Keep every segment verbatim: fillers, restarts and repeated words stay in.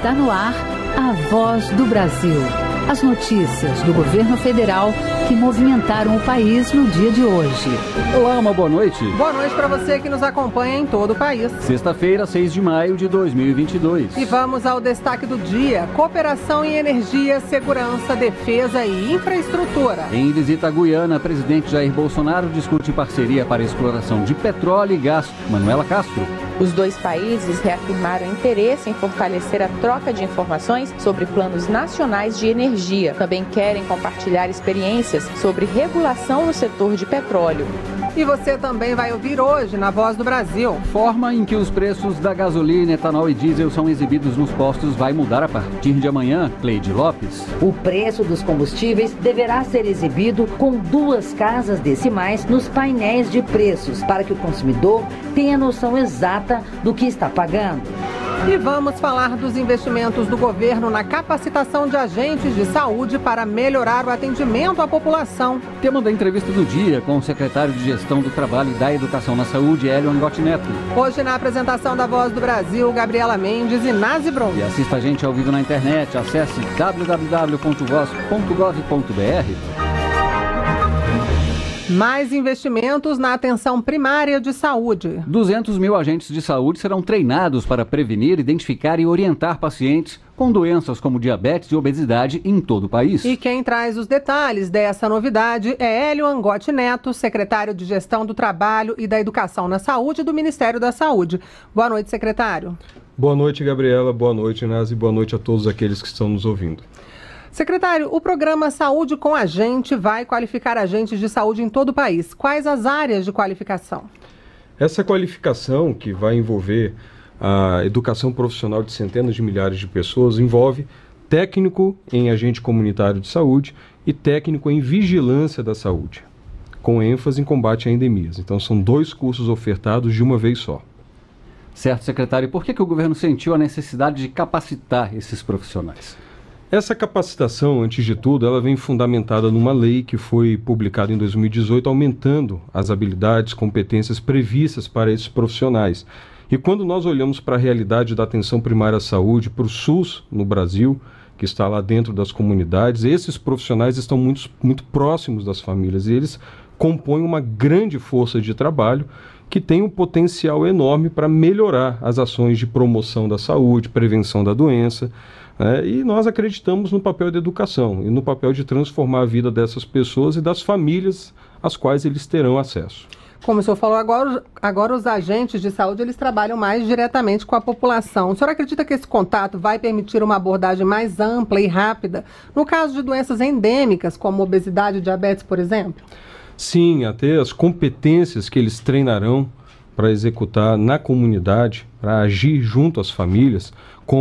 Está no ar a Voz do Brasil. As notícias do governo federal que movimentaram o país no dia de hoje. Olá, uma boa noite. Boa noite para você que nos acompanha em todo o país. Sexta-feira, seis de maio de dois mil e vinte e dois. E vamos ao destaque do dia: cooperação em energia, segurança, defesa e infraestrutura. Em visita à Guiana, presidente Jair Bolsonaro discute parceria para a exploração de petróleo e gás. Manuela Castro. Os dois países reafirmaram interesse em fortalecer a troca de informações sobre planos nacionais de energia. Também querem compartilhar experiências sobre regulação no setor de petróleo. E você também vai ouvir hoje na Voz do Brasil. Forma em que os preços da gasolina, etanol e diesel são exibidos nos postos vai mudar a partir de amanhã. Cleide Lopes. O preço dos combustíveis deverá ser exibido com duas casas decimais nos painéis de preços, para que o consumidor tenha noção exata do que está pagando. E vamos falar dos investimentos do governo na capacitação de agentes de saúde para melhorar o atendimento à população. Tema da entrevista do dia com o secretário de Gestão do Trabalho e da Educação na Saúde, Hélio Angotti Neto. Hoje na apresentação da Voz do Brasil, Gabriela Mendes e Nazi Brum. E assista a gente ao vivo na internet, acesse w w w ponto voz ponto gov ponto b r. Mais investimentos na atenção primária de saúde. duzentos mil agentes de saúde serão treinados para prevenir, identificar e orientar pacientes com doenças como diabetes e obesidade em todo o país. E quem traz os detalhes dessa novidade é Hélio Angotti Neto, secretário de Gestão do Trabalho e da Educação na Saúde do Ministério da Saúde. Boa noite, secretário. Boa noite, Gabriela. Boa noite, Nazi. Boa noite a todos aqueles que estão nos ouvindo. Secretário, o programa Saúde com a Gente vai qualificar agentes de saúde em todo o país. Quais as áreas de qualificação? Essa qualificação, que vai envolver a educação profissional de centenas de milhares de pessoas, envolve técnico em agente comunitário de saúde e técnico em vigilância da saúde, com ênfase em combate a endemias. Então, são dois cursos ofertados de uma vez só. Certo, secretário. E por que que o governo sentiu a necessidade de capacitar esses profissionais? Essa capacitação, antes de tudo, ela vem fundamentada numa lei que foi publicada em dois mil e dezoito, aumentando as habilidades, competências previstas para esses profissionais. E quando nós olhamos para a realidade da atenção primária à saúde, para o SUS no Brasil, que está lá dentro das comunidades, esses profissionais estão muito, muito próximos das famílias e eles compõem uma grande força de trabalho que tem um potencial enorme para melhorar as ações de promoção da saúde, prevenção da doença. É, e nós acreditamos no papel da educação e no papel de transformar a vida dessas pessoas e das famílias às quais eles terão acesso. Como o senhor falou, agora, agora os agentes de saúde eles trabalham mais diretamente com a população. O senhor acredita que esse contato vai permitir uma abordagem mais ampla e rápida no caso de doenças endêmicas, como obesidade e diabetes, por exemplo? Sim, até as competências que eles treinarão para executar na comunidade, para agir junto às famílias,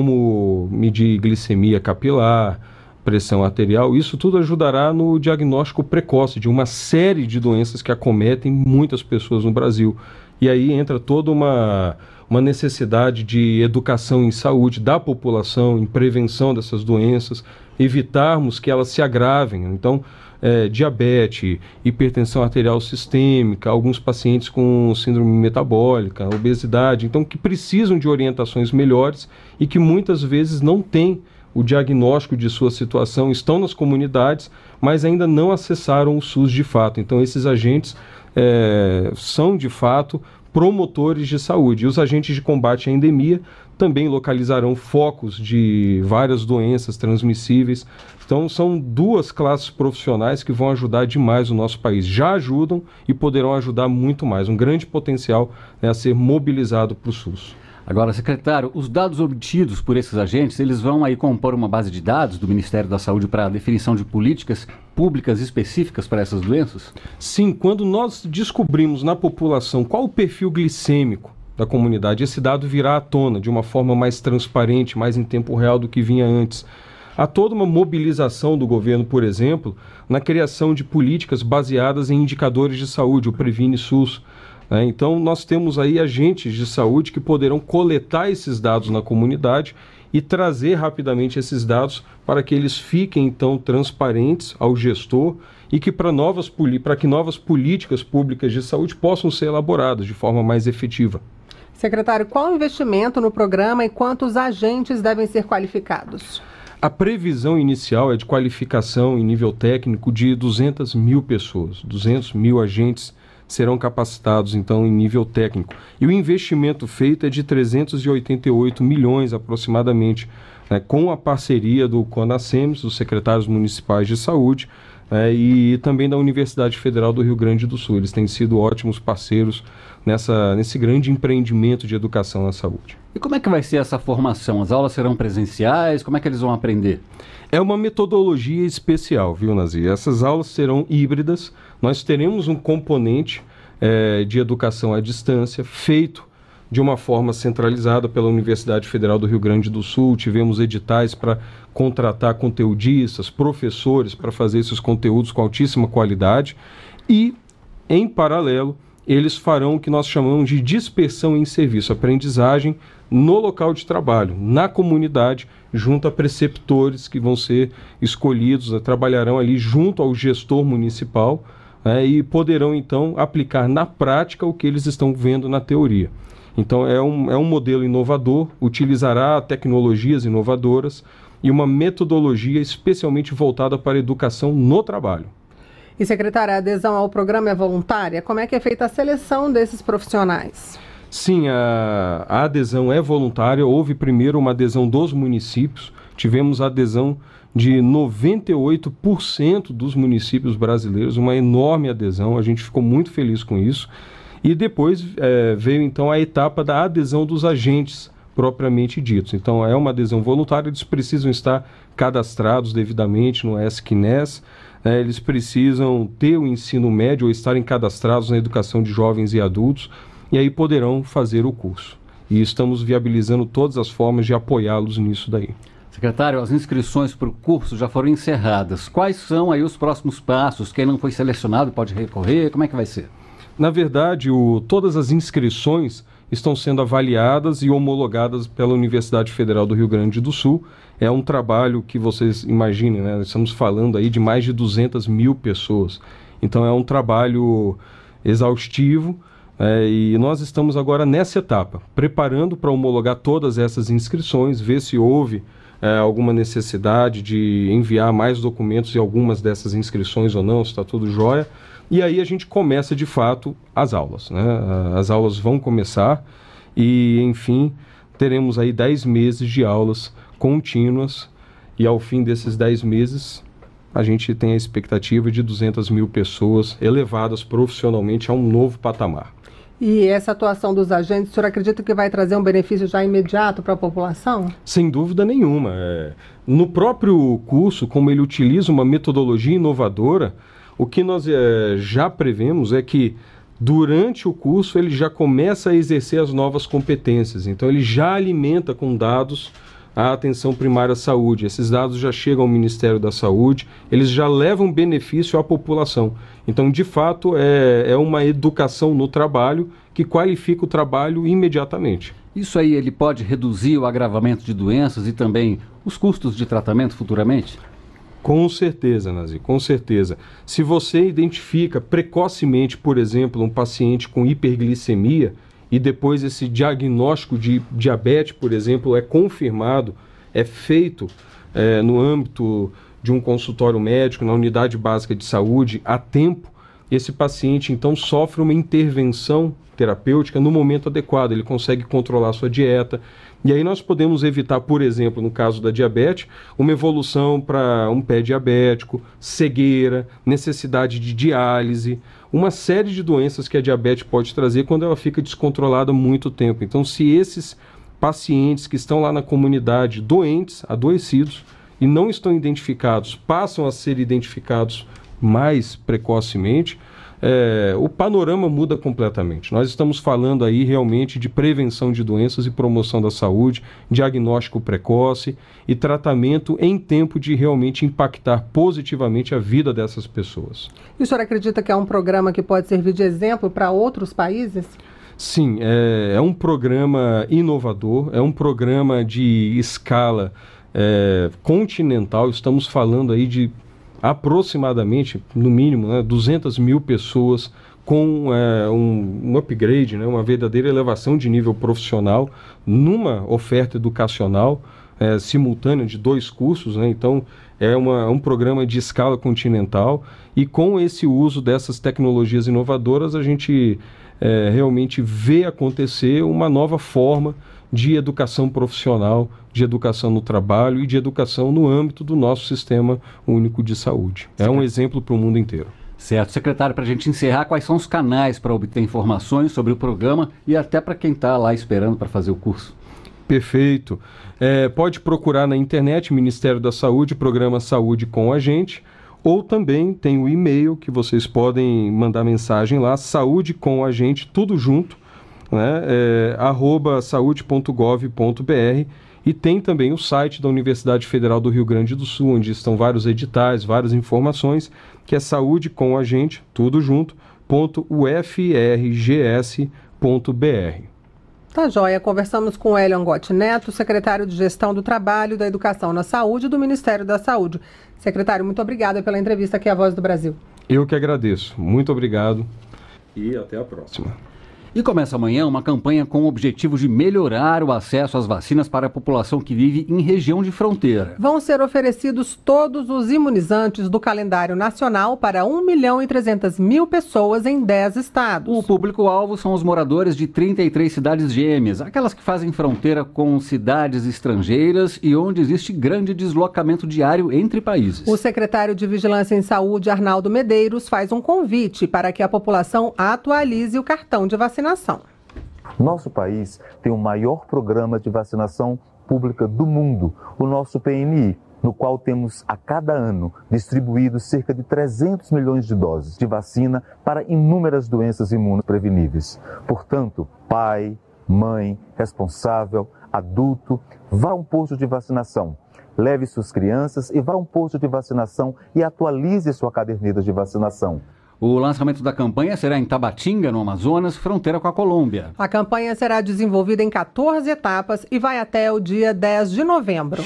como medir glicemia capilar, pressão arterial, isso tudo ajudará no diagnóstico precoce de uma série de doenças que acometem muitas pessoas no Brasil. E aí entra toda uma, uma necessidade de educação em saúde da população, em prevenção dessas doenças, evitarmos que elas se agravem. Então, É, diabetes, hipertensão arterial sistêmica, alguns pacientes com síndrome metabólica, obesidade, então que precisam de orientações melhores e que muitas vezes não têm o diagnóstico de sua situação, estão nas comunidades, mas ainda não acessaram o SUS de fato. Então esses agentes é, são de fato promotores de saúde. E os agentes de combate à endemia também localizarão focos de várias doenças transmissíveis. Então, são duas classes profissionais que vão ajudar demais o nosso país. Já ajudam e poderão ajudar muito mais. Um grande potencial, né, a ser mobilizado para o SUS. Agora, secretário, os dados obtidos por esses agentes, eles vão aí compor uma base de dados do Ministério da Saúde para a definição de políticas públicas específicas para essas doenças? Sim, quando nós descobrimos na população qual o perfil glicêmico da comunidade, esse dado virá à tona de uma forma mais transparente, mais em tempo real do que vinha antes. Há toda uma mobilização do governo, por exemplo, na criação de políticas baseadas em indicadores de saúde, o Previne SUS. Né? Então, nós temos aí agentes de saúde que poderão coletar esses dados na comunidade e trazer rapidamente esses dados para que eles fiquem, então, transparentes ao gestor e que para novas, para que novas políticas públicas de saúde possam ser elaboradas de forma mais efetiva. Secretário, qual o investimento no programa e quantos agentes devem ser qualificados? A previsão inicial é de qualificação em nível técnico de duzentas mil pessoas, duzentos mil agentes serão capacitados, então, em nível técnico. E o investimento feito é de trezentos e oitenta e oito milhões, aproximadamente, né, com a parceria do CONASEMS, dos secretários municipais de saúde, né, e também da Universidade Federal do Rio Grande do Sul. Eles têm sido ótimos parceiros nessa, nesse grande empreendimento de educação na saúde. E como é que vai ser essa formação? As aulas serão presenciais? Como é que eles vão aprender? É uma metodologia especial, viu, Nazir? Essas aulas serão híbridas. Nós teremos um componente é, de educação à distância feito de uma forma centralizada pela Universidade Federal do Rio Grande do Sul. Tivemos editais para contratar conteudistas, professores para fazer esses conteúdos com altíssima qualidade. E, em paralelo, eles farão o que nós chamamos de dispersão em serviço, aprendizagem no local de trabalho, na comunidade, junto a preceptores que vão ser escolhidos, né, trabalharão ali junto ao gestor municipal, né, e poderão então aplicar na prática o que eles estão vendo na teoria. Então é um, é um modelo inovador, utilizará tecnologias inovadoras e uma metodologia especialmente voltada para a educação no trabalho. E, secretária, a adesão ao programa é voluntária? Como é que é feita a seleção desses profissionais? Sim, a, a adesão é voluntária. Houve primeiro uma adesão dos municípios. Tivemos a adesão de noventa e oito por cento dos municípios brasileiros, uma enorme adesão. A gente ficou muito feliz com isso. E depois é, veio então a etapa da adesão dos agentes propriamente ditos. Então é uma adesão voluntária, eles precisam estar cadastrados devidamente no ESC-NES. É, eles precisam ter o ensino médio ou estarem cadastrados na educação de jovens e adultos, e aí poderão fazer o curso. E estamos viabilizando todas as formas de apoiá-los nisso daí. Secretário, as inscrições para o curso já foram encerradas. Quais são aí os próximos passos? Quem não foi selecionado pode recorrer? Como é que vai ser? Na verdade, o, todas as inscrições estão sendo avaliadas e homologadas pela Universidade Federal do Rio Grande do Sul. É um trabalho que vocês imaginem, né? Estamos falando aí de mais de duzentas mil pessoas. Então é um trabalho exaustivo, é, e nós estamos agora nessa etapa, preparando para homologar todas essas inscrições, ver se houve é, alguma necessidade de enviar mais documentos e algumas dessas inscrições ou não, se está tudo jóia. E aí a gente começa de fato as aulas, né? As aulas vão começar e, enfim, teremos aí dez meses de aulas contínuas, e ao fim desses dez meses a gente tem a expectativa de duzentas mil pessoas elevadas profissionalmente a um novo patamar. E essa atuação dos agentes, o senhor acredita que vai trazer um benefício já imediato para a população? Sem dúvida nenhuma. É, no próprio curso, como ele utiliza uma metodologia inovadora, o que nós é, já prevemos é que durante o curso ele já começa a exercer as novas competências. Então ele já alimenta com dados a atenção primária à saúde. Esses dados já chegam ao Ministério da Saúde, eles já levam benefício à população. Então, de fato, é, é uma educação no trabalho que qualifica o trabalho imediatamente. Isso aí ele pode reduzir o agravamento de doenças e também os custos de tratamento futuramente? Com certeza, Nazir, com certeza. Se você identifica precocemente, por exemplo, um paciente com hiperglicemia e depois esse diagnóstico de diabetes, por exemplo, é confirmado, é feito é, no âmbito de um consultório médico, na unidade básica de saúde, a tempo, esse paciente então sofre uma intervenção terapêutica no momento adequado, ele consegue controlar a sua dieta. E aí nós podemos evitar, por exemplo, no caso da diabetes, uma evolução para um pé diabético, cegueira, necessidade de diálise, uma série de doenças que a diabetes pode trazer quando ela fica descontrolada há muito tempo. Então, se esses pacientes que estão lá na comunidade doentes, adoecidos, e não estão identificados, passam a ser identificados mais precocemente, É, o panorama muda completamente. Nós estamos falando aí realmente de prevenção de doenças e promoção da saúde, diagnóstico precoce e tratamento em tempo de realmente impactar positivamente a vida dessas pessoas. E o senhor acredita que é um programa que pode servir de exemplo para outros países? Sim, é, é um programa inovador, é um programa de escala é, continental. Estamos falando aí de aproximadamente, no mínimo, né, duzentas mil pessoas com é, um, um upgrade, né, uma verdadeira elevação de nível profissional numa oferta educacional é, simultânea de dois cursos, né, então é uma, um programa de escala continental e com esse uso dessas tecnologias inovadoras a gente é, realmente vê acontecer uma nova forma de educação profissional, de educação no trabalho e de educação no âmbito do nosso Sistema Único de Saúde. É um exemplo para o mundo inteiro. Certo. Secretário, para a gente encerrar, quais são os canais para obter informações sobre o programa e até para quem está lá esperando para fazer o curso? Perfeito. É, pode procurar na internet, Ministério da Saúde, Programa Saúde com a Gente, ou também tem o e-mail que vocês podem mandar mensagem lá, saúde com a gente, tudo junto, né, é, arroba saúde ponto gov ponto br, e tem também o site da Universidade Federal do Rio Grande do Sul, onde estão vários editais, várias informações, que é saúde com a gente, tudo junto, ponto u f r g s ponto b r. Tá joia, conversamos com o Hélio Angotti Neto, secretário de Gestão do Trabalho e da Educação na Saúde do Ministério da Saúde. Secretário, muito obrigada pela entrevista aqui à Voz do Brasil. Eu que agradeço, muito obrigado e até a próxima. E começa amanhã uma campanha com o objetivo de melhorar o acesso às vacinas para a população que vive em região de fronteira. Vão ser oferecidos todos os imunizantes do calendário nacional para um milhão e trezentas mil pessoas em dez estados. O público-alvo são os moradores de trinta e três cidades gêmeas, aquelas que fazem fronteira com cidades estrangeiras e onde existe grande deslocamento diário entre países. O secretário de Vigilância em Saúde, Arnaldo Medeiros, faz um convite para que a população atualize o cartão de vacinação. Nosso país tem o maior programa de vacinação pública do mundo, o nosso P N I, no qual temos a cada ano distribuído cerca de trezentos milhões de doses de vacina para inúmeras doenças imunopreveníveis. Portanto, pai, mãe, responsável, adulto, vá a um posto de vacinação. Leve suas crianças e vá a um posto de vacinação e atualize sua caderneta de vacinação. O lançamento da campanha será em Tabatinga, no Amazonas, fronteira com a Colômbia. A campanha será desenvolvida em quatorze etapas e vai até o dia dez de novembro.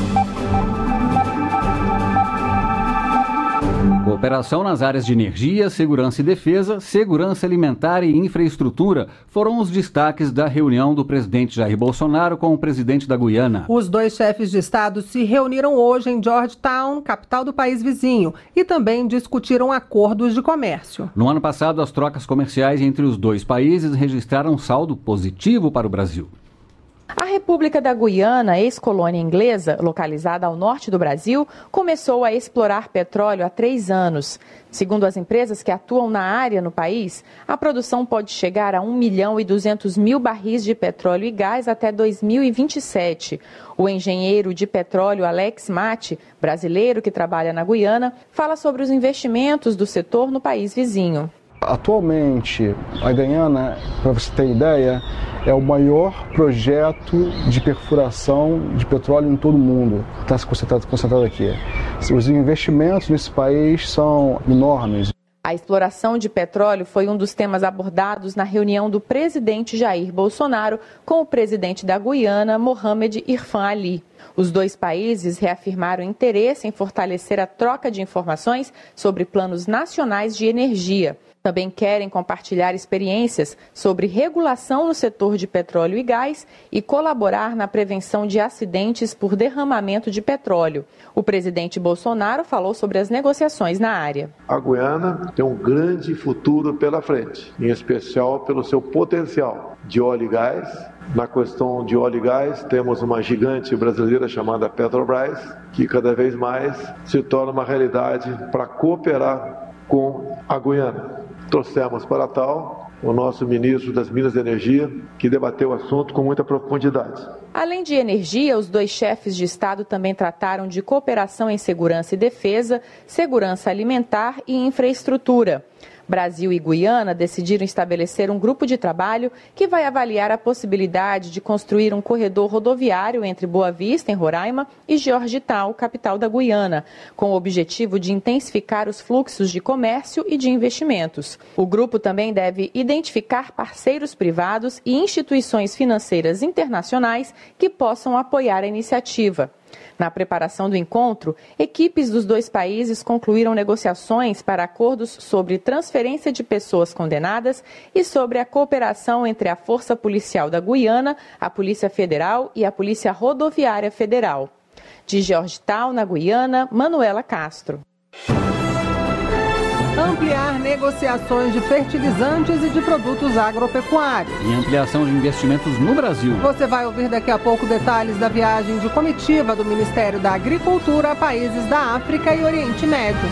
Cooperação nas áreas de energia, segurança e defesa, segurança alimentar e infraestrutura foram os destaques da reunião do presidente Jair Bolsonaro com o presidente da Guiana. Os dois chefes de estado se reuniram hoje em Georgetown, capital do país vizinho, e também discutiram acordos de comércio. No ano passado, as trocas comerciais entre os dois países registraram um saldo positivo para o Brasil. A República da Guiana, ex-colônia inglesa, localizada ao norte do Brasil, começou a explorar petróleo há três anos. Segundo as empresas que atuam na área no país, a produção pode chegar a um milhão e duzentos mil barris de petróleo e gás até dois mil e vinte e sete. O engenheiro de petróleo Alex Mate, brasileiro que trabalha na Guiana, fala sobre os investimentos do setor no país vizinho. Atualmente, a Guiana, para você ter ideia, é o maior projeto de perfuração de petróleo em todo o mundo. Está se concentrado, concentrado aqui. Os investimentos nesse país são enormes. A exploração de petróleo foi um dos temas abordados na reunião do presidente Jair Bolsonaro com o presidente da Guiana, Mohamed Irfan Ali. Os dois países reafirmaram interesse em fortalecer a troca de informações sobre planos nacionais de energia. Também querem compartilhar experiências sobre regulação no setor de petróleo e gás e colaborar na prevenção de acidentes por derramamento de petróleo. O presidente Bolsonaro falou sobre as negociações na área. A Guiana tem um grande futuro pela frente, em especial pelo seu potencial de óleo e gás. Na questão de óleo e gás, temos uma gigante brasileira chamada Petrobras, que cada vez mais se torna uma realidade para cooperar com a Guiana. Trouxemos para tal o nosso ministro das Minas e Energia, que debateu o assunto com muita profundidade. Além de energia, os dois chefes de Estado também trataram de cooperação em segurança e defesa, segurança alimentar e infraestrutura. Brasil e Guiana decidiram estabelecer um grupo de trabalho que vai avaliar a possibilidade de construir um corredor rodoviário entre Boa Vista, em Roraima, e Georgetown, capital da Guiana, com o objetivo de intensificar os fluxos de comércio e de investimentos. O grupo também deve identificar parceiros privados e instituições financeiras internacionais que possam apoiar a iniciativa. Na preparação do encontro, equipes dos dois países concluíram negociações para acordos sobre transferência de pessoas condenadas e sobre a cooperação entre a Força Policial da Guiana, a Polícia Federal e a Polícia Rodoviária Federal. De Georgetown, na Guiana, Manuela Castro. Ampliar negociações de fertilizantes e de produtos agropecuários. E ampliação de investimentos no Brasil. Você vai ouvir daqui a pouco detalhes da viagem de comitiva do Ministério da Agricultura a países da África e Oriente Médio.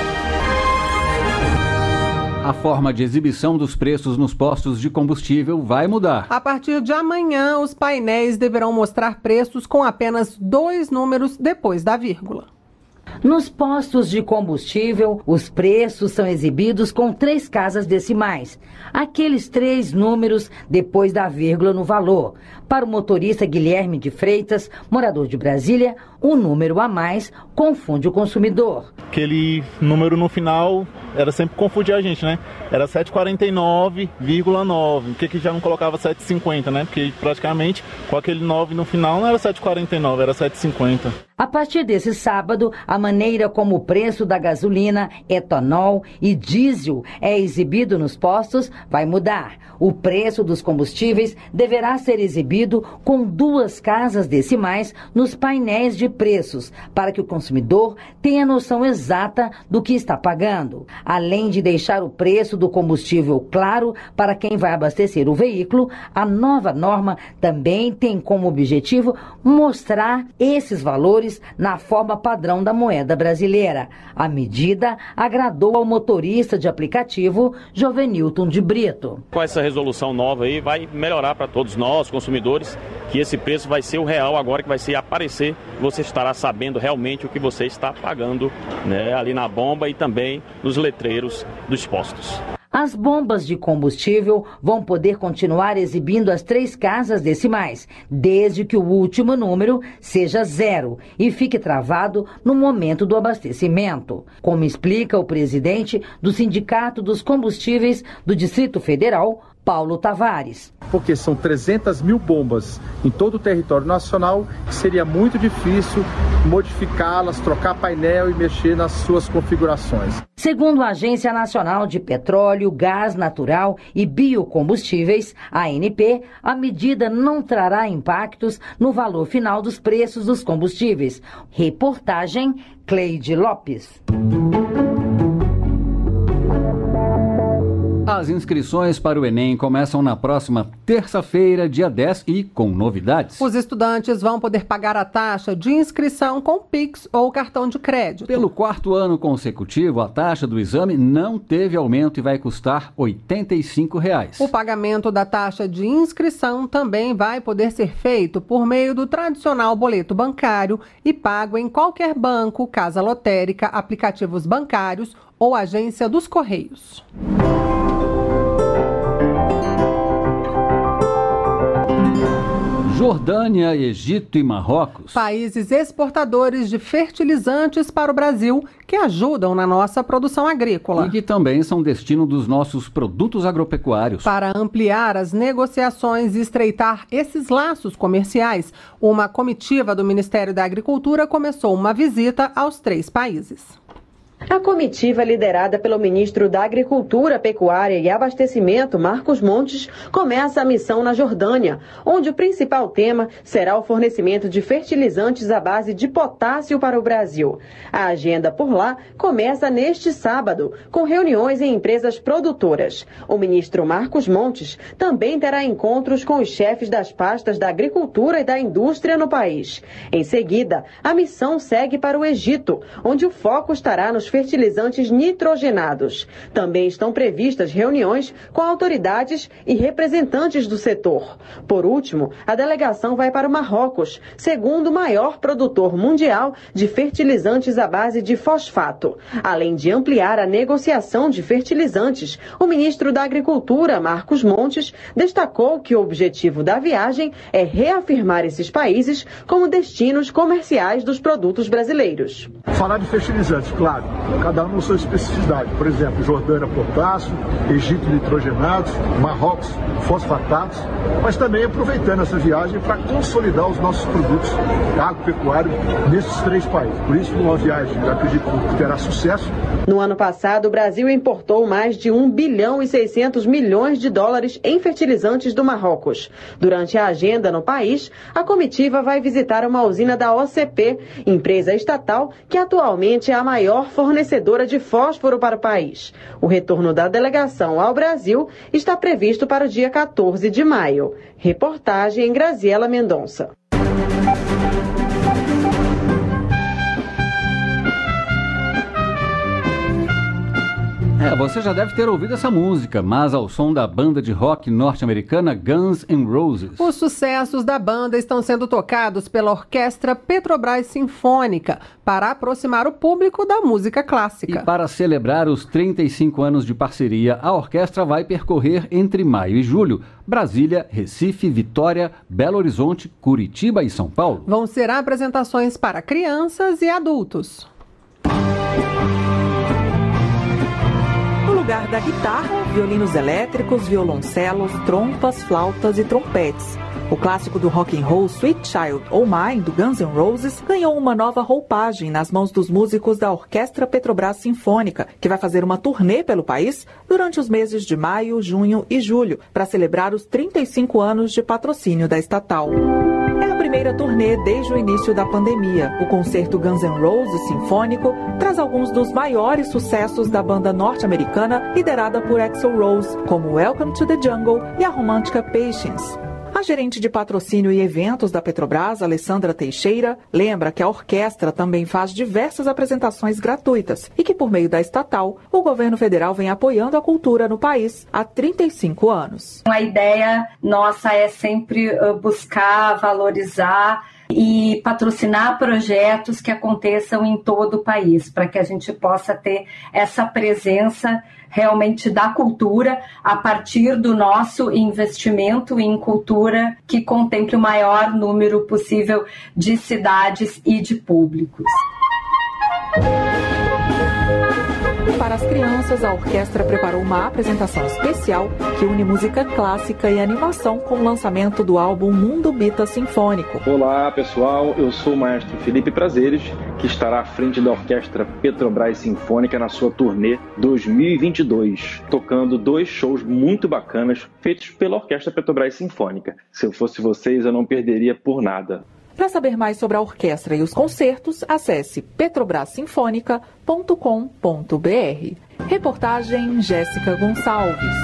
A forma de exibição dos preços nos postos de combustível vai mudar. A partir de amanhã, os painéis deverão mostrar preços com apenas dois números depois da vírgula. Nos postos de combustível, os preços são exibidos com três casas decimais, aqueles três números depois da vírgula no valor. Para o motorista Guilherme de Freitas, morador de Brasília, um número a mais confunde o consumidor. Aquele número no final era sempre confundir a gente, né? Era sete reais e quarenta e nove vírgula nove. Por que que já não colocava sete reais e cinquenta, né? Porque praticamente com aquele nove no final não era sete reais e quarenta e nove, era sete reais e cinquenta. A partir desse sábado, a maneira como o preço da gasolina, etanol e diesel é exibido nos postos vai mudar. O preço dos combustíveis deverá ser exibido com duas casas decimais nos painéis de preços, para que o consumidor tenha noção exata do que está pagando. Além de deixar o preço do combustível claro para quem vai abastecer o veículo, a nova norma também tem como objetivo mostrar esses valores na forma padrão da moeda brasileira. A medida agradou ao motorista de aplicativo Jovenilton de Brito. Com essa resolução nova aí, vai melhorar para todos nós, consumidores, que esse preço vai ser o real agora, que vai ser aparecer, você estará sabendo realmente o que você está pagando, né, ali na bomba e também nos letreiros dos postos. As bombas de combustível vão poder continuar exibindo as três casas decimais, desde que o último número seja zero e fique travado no momento do abastecimento. Como explica o presidente do Sindicato dos Combustíveis do Distrito Federal, Paulo Tavares. Porque são trezentas mil bombas em todo o território nacional, seria muito difícil modificá-las, trocar painel e mexer nas suas configurações. Segundo a Agência Nacional de Petróleo, Gás Natural e Biocombustíveis, A N P, a medida não trará impactos no valor final dos preços dos combustíveis. Reportagem Cleide Lopes. As inscrições para o Enem começam na próxima terça-feira, dia dez, e com novidades. Os estudantes vão poder pagar a taxa de inscrição com Pix ou cartão de crédito. Pelo quarto ano consecutivo, a taxa do exame não teve aumento e vai custar oitenta e cinco reais. O pagamento da taxa de inscrição também vai poder ser feito por meio do tradicional boleto bancário e pago em qualquer banco, casa lotérica, aplicativos bancários ou agência dos Correios. Jordânia, Egito e Marrocos. Países exportadores de fertilizantes para o Brasil que ajudam na nossa produção agrícola. E que também são destino dos nossos produtos agropecuários. Para ampliar as negociações e estreitar esses laços comerciais, uma comitiva do Ministério da Agricultura começou uma visita aos três países. A comitiva, liderada pelo ministro da Agricultura, Pecuária e Abastecimento, Marcos Montes, começa a missão na Jordânia, onde o principal tema será o fornecimento de fertilizantes à base de potássio para o Brasil. A agenda por lá começa neste sábado, com reuniões em empresas produtoras. O ministro Marcos Montes também terá encontros com os chefes das pastas da agricultura e da indústria no país. Em seguida, a missão segue para o Egito, onde o foco estará nos fertilizantes nitrogenados. Também estão previstas reuniões com autoridades e representantes do setor. Por último, a delegação vai para o Marrocos, segundo maior produtor mundial de fertilizantes à base de fosfato. Além de ampliar a negociação de fertilizantes, o ministro da Agricultura, Marcos Montes, destacou que o objetivo da viagem é reafirmar esses países como destinos comerciais dos produtos brasileiros. Falar de fertilizantes, claro. Cada um com sua especificidade. Por exemplo, Jordânia, potássio, Egito, nitrogenados, Marrocos, fosfatados, mas também aproveitando essa viagem para consolidar os nossos produtos agropecuários nesses três países. Por isso, uma viagem, eu acredito que terá sucesso. No ano passado, o Brasil importou mais de um bilhão e seiscentos milhões de dólares em fertilizantes do Marrocos. Durante a agenda no país, a comitiva vai visitar uma usina da O C P, empresa estatal que atualmente é a maior fornecedora de fósforo para o país. O retorno da delegação ao Brasil está previsto para o dia quatorze de maio. Reportagem Graziela Mendonça. É, você já deve ter ouvido essa música, mas ao som da banda de rock norte-americana Guns N' Roses. Os sucessos da banda estão sendo tocados pela Orquestra Petrobras Sinfônica para aproximar o público da música clássica. E para celebrar os trinta e cinco anos de parceria, a orquestra vai percorrer entre maio e julho Brasília, Recife, Vitória, Belo Horizonte, Curitiba e São Paulo. Vão ser apresentações para crianças e adultos. No lugar da guitarra, violinos elétricos, violoncelos, trompas, flautas e trompetes. O clássico do rock and roll Sweet Child O' Mine, do Guns N' Roses, ganhou uma nova roupagem nas mãos dos músicos da Orquestra Petrobras Sinfônica, que vai fazer uma turnê pelo país durante os meses de maio, junho e julho, para celebrar os trinta e cinco anos de patrocínio da estatal. É a primeira turnê desde o início da pandemia. O concerto Guns N' Roses Sinfônico traz alguns dos maiores sucessos da banda norte-americana liderada por Axl Rose, como Welcome to the Jungle e a romântica Patience. A gerente de patrocínio e eventos da Petrobras, Alessandra Teixeira, lembra que a orquestra também faz diversas apresentações gratuitas e que, por meio da estatal, o governo federal vem apoiando a cultura no país há trinta e cinco anos. A ideia nossa é sempre buscar, valorizar e patrocinar projetos que aconteçam em todo o país, para que a gente possa ter essa presença realmente da cultura a partir do nosso investimento em cultura que contemple o maior número possível de cidades e de públicos. Para as crianças, a orquestra preparou uma apresentação especial que une música clássica e animação com o lançamento do álbum Mundo Bita Sinfônico. Olá, pessoal. Eu sou o maestro Felipe Prazeres, que estará à frente da Orquestra Petrobras Sinfônica na sua turnê dois mil e vinte e dois, tocando dois shows muito bacanas feitos pela Orquestra Petrobras Sinfônica. Se eu fosse vocês, eu não perderia por nada. Para saber mais sobre a orquestra e os concertos, acesse petrobras sinfônica ponto com ponto b r. Reportagem Jéssica Gonçalves.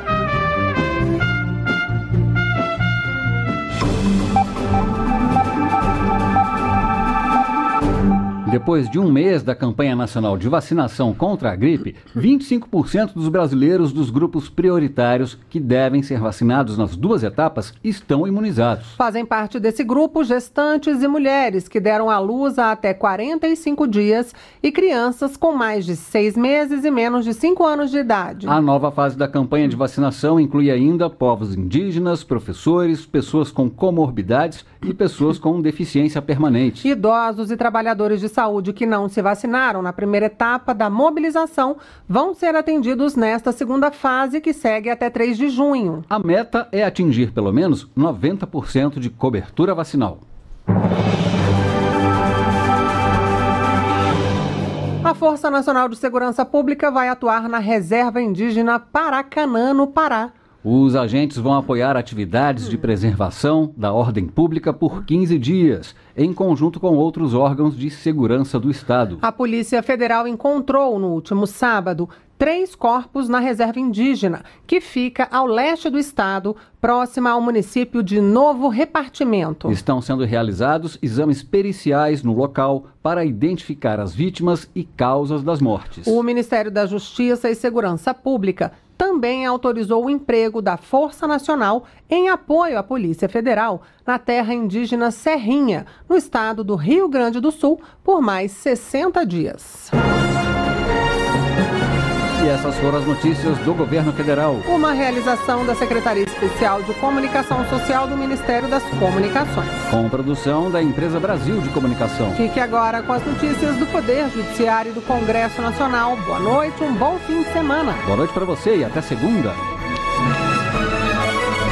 Depois de um mês da campanha nacional de vacinação contra a gripe, vinte e cinco por cento dos brasileiros dos grupos prioritários que devem ser vacinados nas duas etapas estão imunizados. Fazem parte desse grupo gestantes e mulheres que deram à luz há até quarenta e cinco dias e crianças com mais de seis meses e menos de cinco anos de idade. A nova fase da campanha de vacinação inclui ainda povos indígenas, professores, pessoas com comorbidades e pessoas com deficiência permanente. Idosos e trabalhadores de saúde que não se vacinaram na primeira etapa da mobilização vão ser atendidos nesta segunda fase, que segue até três de junho. A meta é atingir pelo menos noventa por cento de cobertura vacinal. A Força Nacional de Segurança Pública vai atuar na Reserva Indígena Paracanã, no Pará. Os agentes vão apoiar atividades de preservação da ordem pública por quinze dias, em conjunto com outros órgãos de segurança do Estado. A Polícia Federal encontrou no último sábado três corpos na reserva indígena, que fica ao leste do estado, próxima ao município de Novo Repartimento. Estão sendo realizados exames periciais no local para identificar as vítimas e causas das mortes. O Ministério da Justiça e Segurança Pública também autorizou o emprego da Força Nacional em apoio à Polícia Federal na terra indígena Serrinha, no estado do Rio Grande do Sul, por mais sessenta dias. E essas foram as notícias do Governo Federal. Uma realização da Secretaria Especial de Comunicação Social do Ministério das Comunicações. Com produção da Empresa Brasil de Comunicação. Fique agora com as notícias do Poder Judiciário e do Congresso Nacional. Boa noite, um bom fim de semana. Boa noite para você e até segunda.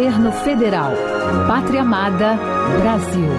Governo Federal. Pátria Amada, Brasil.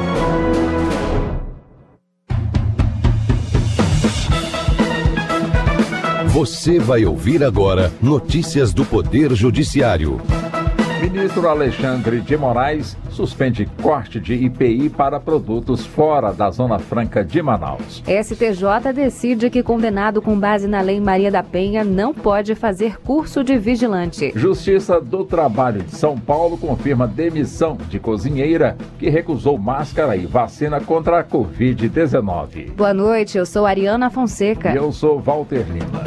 Você vai ouvir agora notícias do Poder Judiciário. Ministro Alexandre de Moraes suspende corte de I P I para produtos fora da Zona Franca de Manaus. S T J decide que condenado com base na Lei Maria da Penha não pode fazer curso de vigilante. Justiça do Trabalho de São Paulo confirma demissão de cozinheira que recusou máscara e vacina contra a covid dezenove. Boa noite, eu sou Ariana Fonseca. E eu sou Walter Lima.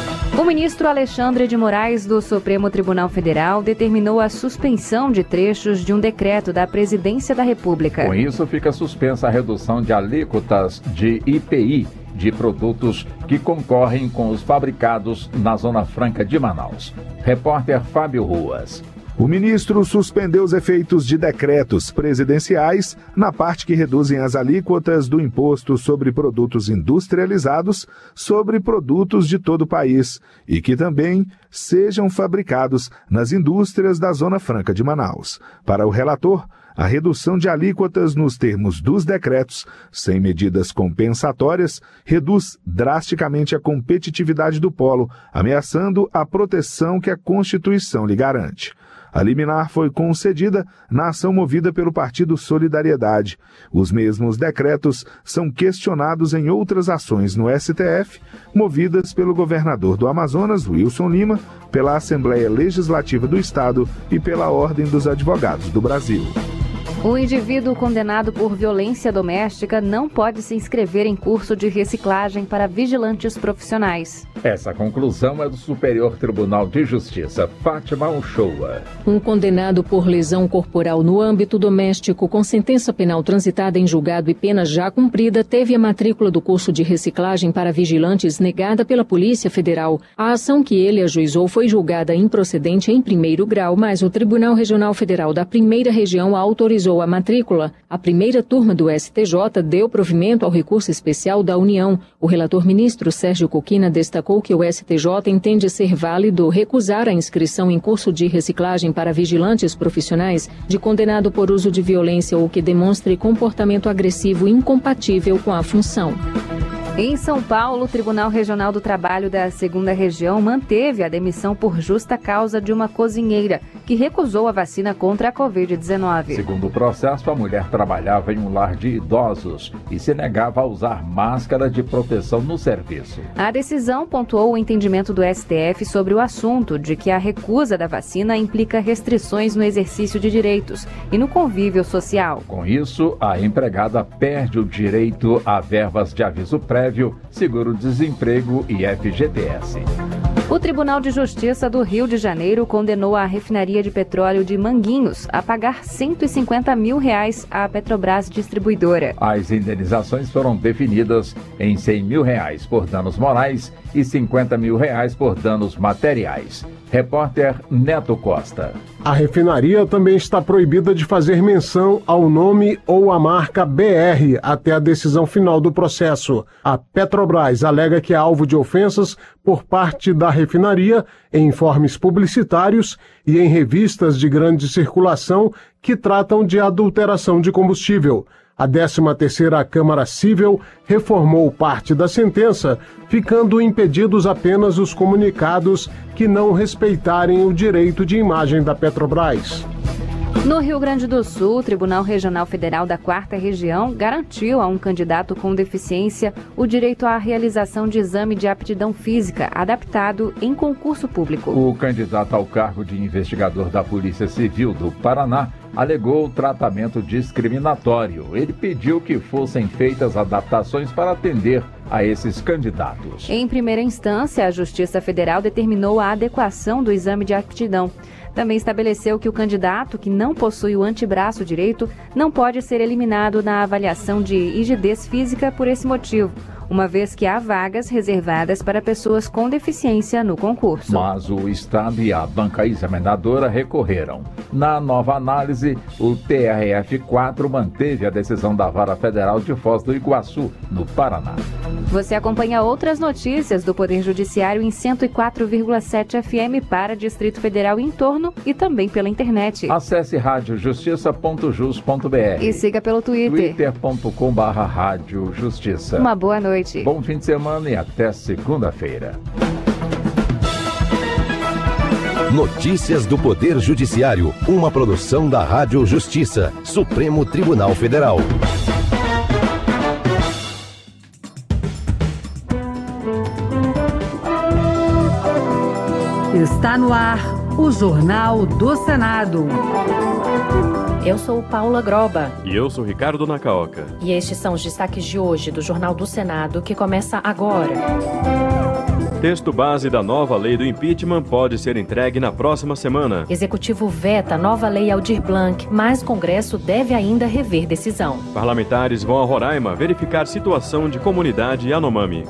O ministro Alexandre de Moraes, do Supremo Tribunal Federal, determinou a suspensão de trechos de um decreto da Presidência da República. Com isso, fica suspensa a redução de alíquotas de I P I de produtos que concorrem com os fabricados na Zona Franca de Manaus. Repórter Fábio Ruas. O ministro suspendeu os efeitos de decretos presidenciais na parte que reduzem as alíquotas do imposto sobre produtos industrializados sobre produtos de todo o país e que também sejam fabricados nas indústrias da Zona Franca de Manaus. Para o relator, a redução de alíquotas nos termos dos decretos, sem medidas compensatórias, reduz drasticamente a competitividade do polo, ameaçando a proteção que a Constituição lhe garante. A liminar foi concedida na ação movida pelo Partido Solidariedade. Os mesmos decretos são questionados em outras ações no S T F, movidas pelo governador do Amazonas, Wilson Lima, pela Assembleia Legislativa do Estado e pela Ordem dos Advogados do Brasil. O indivíduo condenado por violência doméstica não pode se inscrever em curso de reciclagem para vigilantes profissionais. Essa conclusão é do Superior Tribunal de Justiça, Fátima Uchoa. Um condenado por lesão corporal no âmbito doméstico com sentença penal transitada em julgado e pena já cumprida teve a matrícula do curso de reciclagem para vigilantes negada pela Polícia Federal. A ação que ele ajuizou foi julgada improcedente em primeiro grau, mas o Tribunal Regional Federal da Primeira Região autorizou a matrícula. A primeira turma do S T J deu provimento ao recurso especial da União. O relator ministro Sérgio Coquina destacou que o S T J entende ser válido recusar a inscrição em curso de reciclagem para vigilantes profissionais de condenado por uso de violência ou que demonstre comportamento agressivo incompatível com a função. Em São Paulo, o Tribunal Regional do Trabalho da Segunda Região manteve a demissão por justa causa de uma cozinheira que recusou a vacina contra a covid dezenove. Segundo o processo, a mulher trabalhava em um lar de idosos e se negava a usar máscara de proteção no serviço. A decisão pontuou o entendimento do S T F sobre o assunto de que a recusa da vacina implica restrições no exercício de direitos e no convívio social. Com isso, a empregada perde o direito a verbas de aviso prévio, seguro-desemprego e F G T S. O Tribunal de Justiça do Rio de Janeiro condenou a refinaria de petróleo de Manguinhos a pagar cento e cinquenta mil reais à Petrobras Distribuidora. As indenizações foram definidas em cem mil reais por danos morais e cinquenta mil reais por danos materiais. Repórter Neto Costa. A refinaria também está proibida de fazer menção ao nome ou à marca B R até a decisão final do processo. A Petrobras alega que é alvo de ofensas por parte da refinaria em informes publicitários e em revistas de grande circulação que tratam de adulteração de combustível. A décima terceira Câmara Cível reformou parte da sentença, ficando impedidos apenas os comunicados que não respeitarem o direito de imagem da Petrobras. No Rio Grande do Sul, o Tribunal Regional Federal da Quarta Região garantiu a um candidato com deficiência o direito à realização de exame de aptidão física adaptado em concurso público. O candidato ao cargo de investigador da Polícia Civil do Paraná alegou tratamento discriminatório. Ele pediu que fossem feitas adaptações para atender a esses candidatos. Em primeira instância, a Justiça Federal determinou a adequação do exame de aptidão. Também estabeleceu que o candidato que não possui o antebraço direito não pode ser eliminado na avaliação de rigidez física por esse motivo, uma vez que há vagas reservadas para pessoas com deficiência no concurso. Mas o Estado e a banca examinadora recorreram. Na nova análise, o T R F quatro manteve a decisão da Vara Federal de Foz do Iguaçu, no Paraná. Você acompanha outras notícias do Poder Judiciário em cento e quatro vírgula sete F M para Distrito Federal e entorno e também pela internet. Acesse rádio justiça ponto jus ponto br e siga pelo Twitter. twitter ponto com barra rádio justiça. Uma boa noite. Bom fim de semana e até segunda-feira. Notícias do Poder Judiciário, uma produção da Rádio Justiça, Supremo Tribunal Federal. Está no ar o Jornal do Senado. Eu sou Paula Groba. E eu sou Ricardo Nacaoca. E estes são os destaques de hoje do Jornal do Senado, que começa agora. Texto base da nova lei do impeachment pode ser entregue na próxima semana. Executivo veta a nova lei Aldir Blanc, mas Congresso deve ainda rever decisão. Parlamentares vão a Roraima verificar situação de comunidade Yanomami.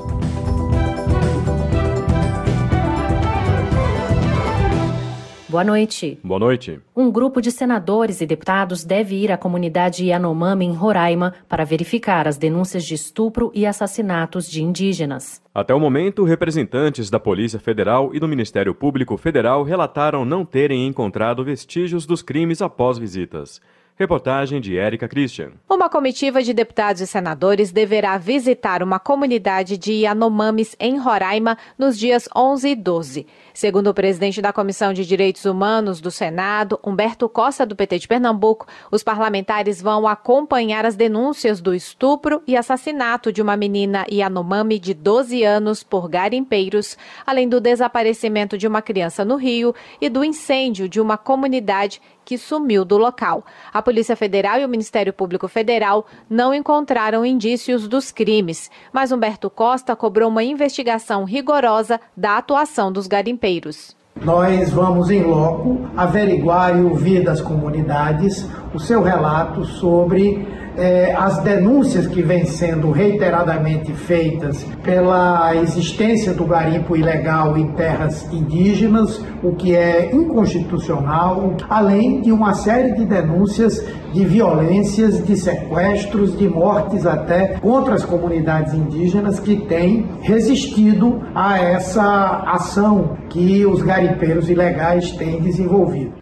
Boa noite. Boa noite. Um grupo de senadores e deputados deve ir à comunidade Yanomami em Roraima para verificar as denúncias de estupro e assassinatos de indígenas. Até o momento, representantes da Polícia Federal e do Ministério Público Federal relataram não terem encontrado vestígios dos crimes após visitas. Reportagem de Érica Christian. Uma comitiva de deputados e senadores deverá visitar uma comunidade de Yanomamis em Roraima nos dias onze e doze. Segundo o presidente da Comissão de Direitos Humanos do Senado, Humberto Costa, do P T de Pernambuco, os parlamentares vão acompanhar as denúncias do estupro e assassinato de uma menina Yanomami de doze anos por garimpeiros, além do desaparecimento de uma criança no Rio e do incêndio de uma comunidade que sumiu do local. A Polícia Federal e o Ministério Público Federal não encontraram indícios dos crimes, mas Humberto Costa cobrou uma investigação rigorosa da atuação dos garimpeiros. Nós vamos em loco averiguar e ouvir das comunidades o seu relato sobre eh, as denúncias que vêm sendo reiteradamente feitas pela existência do garimpo ilegal em terras indígenas, o que é inconstitucional, além de uma série de denúncias de violências, de sequestros, de mortes até contra as comunidades indígenas que têm resistido a essa ação que os garimpeiros ilegais têm desenvolvido.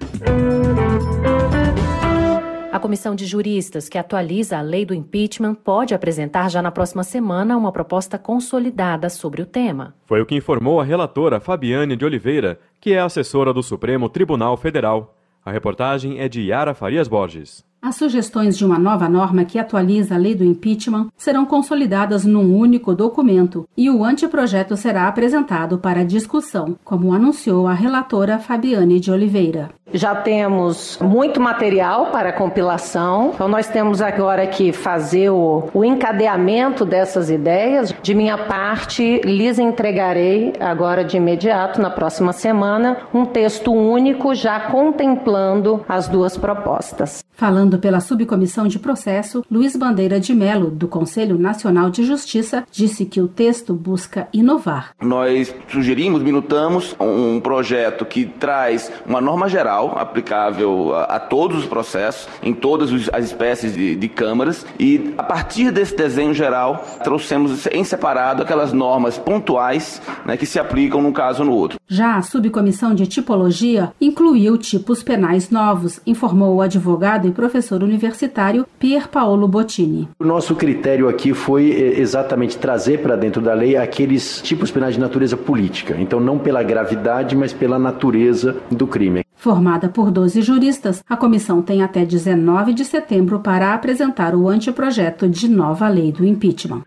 A comissão de juristas que atualiza a lei do impeachment pode apresentar já na próxima semana uma proposta consolidada sobre o tema. Foi o que informou a relatora Fabiane de Oliveira, que é assessora do Supremo Tribunal Federal. A reportagem é de Yara Farias Borges. As sugestões de uma nova norma que atualiza a lei do impeachment serão consolidadas num único documento e o anteprojeto será apresentado para discussão, como anunciou a relatora Fabiane de Oliveira. Já temos muito material para compilação, então nós temos agora que fazer o, o encadeamento dessas ideias. De minha parte, lhes entregarei agora de imediato, na próxima semana, um texto único já contemplando as duas propostas. Falando pela Subcomissão de Processo, Luiz Bandeira de Mello, do Conselho Nacional de Justiça, disse que o texto busca inovar. Nós sugerimos, minutamos, um projeto que traz uma norma geral aplicável a, a todos os processos, em todas as espécies de, de câmaras, e a partir desse desenho geral, trouxemos em separado aquelas normas pontuais, né, que se aplicam num caso ou no outro. Já a Subcomissão de Tipologia incluiu tipos penais novos, informou o advogado e professor universitário Pier Paolo Bottini. O nosso critério aqui foi exatamente trazer para dentro da lei aqueles tipos penais de natureza política. Então, não pela gravidade, mas pela natureza do crime. Formada por doze juristas, a comissão tem até dezenove de setembro para apresentar o anteprojeto de nova lei do impeachment.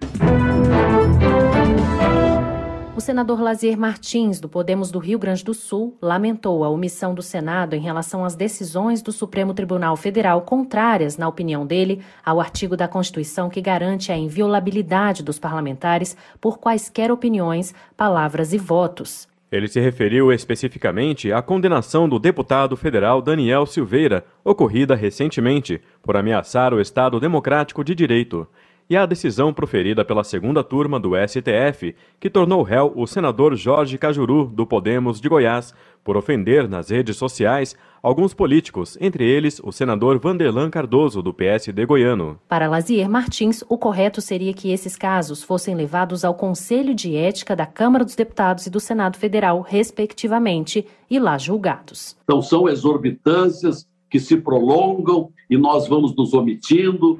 O senador Lazier Martins, do Podemos do Rio Grande do Sul, lamentou a omissão do Senado em relação às decisões do Supremo Tribunal Federal contrárias, na opinião dele, ao artigo da Constituição que garante a inviolabilidade dos parlamentares por quaisquer opiniões, palavras e votos. Ele se referiu especificamente à condenação do deputado federal Daniel Silveira, ocorrida recentemente, por ameaçar o Estado Democrático de Direito, e à decisão proferida pela segunda turma do S T F, que tornou réu o senador Jorge Cajuru, do Podemos de Goiás, por ofender nas redes sociais alguns políticos, entre eles o senador Vanderlan Cardoso, do P S D goiano. Para Lazier Martins, o correto seria que esses casos fossem levados ao Conselho de Ética da Câmara dos Deputados e do Senado Federal, respectivamente, e lá julgados. Então são exorbitâncias que se prolongam e nós vamos nos omitindo.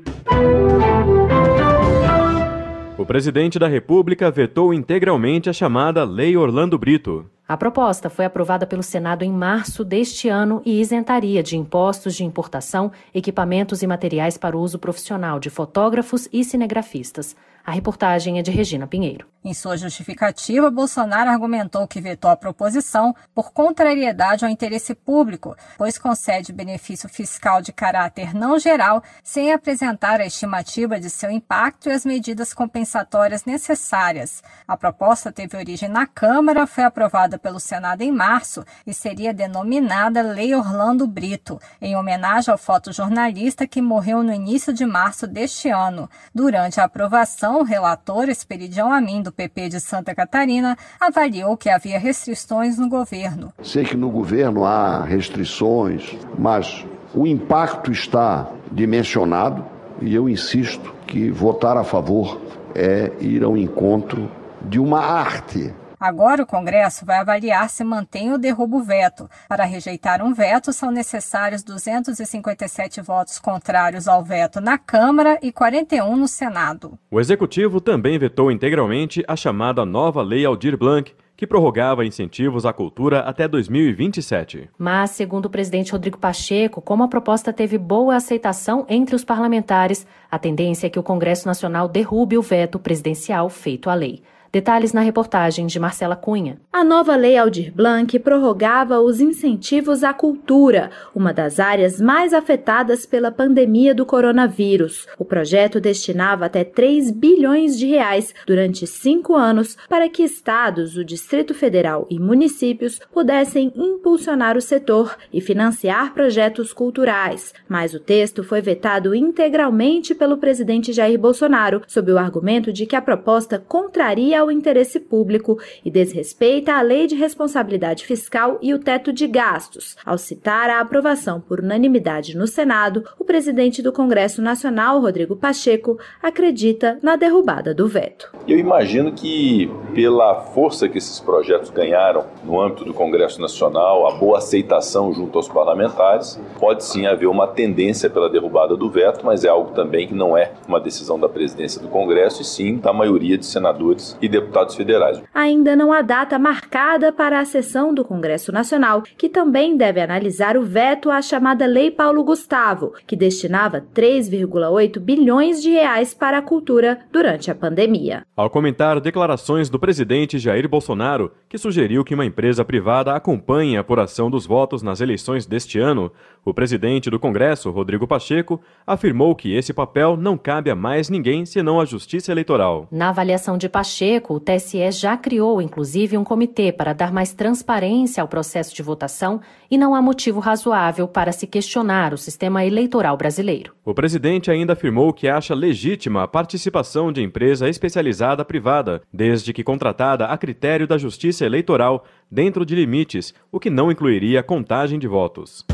O presidente da República vetou integralmente a chamada Lei Orlando Brito. A proposta foi aprovada pelo Senado em março deste ano e isentaria de impostos de importação equipamentos e materiais para o uso profissional de fotógrafos e cinegrafistas. A reportagem é de Regina Pinheiro. Em sua justificativa, Bolsonaro argumentou que vetou a proposição por contrariedade ao interesse público, pois concede benefício fiscal de caráter não geral, sem apresentar a estimativa de seu impacto e as medidas compensatórias necessárias. A proposta teve origem na Câmara, foi aprovada pelo Senado em março e seria denominada Lei Orlando Brito, em homenagem ao fotojornalista que morreu no início de março deste ano. Durante a aprovação, o relator Esperidião Amin, do P P de Santa Catarina, avaliou que havia restrições no governo. Sei que no governo há restrições, mas o impacto está dimensionado e eu insisto que votar a favor é ir ao encontro de uma arte. Agora o Congresso vai avaliar se mantém ou derruba o veto. Para rejeitar um veto, são necessários duzentos e cinquenta e sete votos contrários ao veto na Câmara e quarenta e um no Senado. O Executivo também vetou integralmente a chamada nova Lei Aldir Blanc, que prorrogava incentivos à cultura até dois mil e vinte e sete. Mas, segundo o presidente Rodrigo Pacheco, como a proposta teve boa aceitação entre os parlamentares, a tendência é que o Congresso Nacional derrube o veto presidencial feito à lei. Detalhes na reportagem de Marcela Cunha. A nova Lei Aldir Blanc prorrogava os incentivos à cultura, uma das áreas mais afetadas pela pandemia do coronavírus. O projeto destinava até três bilhões de reais durante cinco anos para que estados, o Distrito Federal e municípios pudessem impulsionar o setor e financiar projetos culturais. Mas o texto foi vetado integralmente pelo presidente Jair Bolsonaro, sob o argumento de que a proposta contraria ao interesse público e desrespeita a Lei de Responsabilidade Fiscal e o teto de gastos. Ao citar a aprovação por unanimidade no Senado, o presidente do Congresso Nacional, Rodrigo Pacheco, acredita na derrubada do veto. Eu imagino que, pela força que esses projetos ganharam no âmbito do Congresso Nacional, a boa aceitação junto aos parlamentares, pode sim haver uma tendência pela derrubada do veto, mas é algo também que não é uma decisão da presidência do Congresso, e sim da maioria de senadores e deputados federais. Ainda não há data marcada para a sessão do Congresso Nacional, que também deve analisar o veto à chamada Lei Paulo Gustavo, que destinava três vírgula oito bilhões de reais para a cultura durante a pandemia. Ao comentar declarações do presidente Jair Bolsonaro, que sugeriu que uma empresa privada acompanhe a apuração dos votos nas eleições deste ano, o presidente do Congresso, Rodrigo Pacheco, afirmou que esse papel não cabe a mais ninguém senão a Justiça Eleitoral. Na avaliação de Pacheco, o T S E já criou, inclusive, um comitê para dar mais transparência ao processo de votação e não há motivo razoável para se questionar o sistema eleitoral brasileiro. O presidente ainda afirmou que acha legítima a participação de empresa especializada privada, desde que contratada a critério da Justiça Eleitoral, dentro de limites, o que não incluiria a contagem de votos.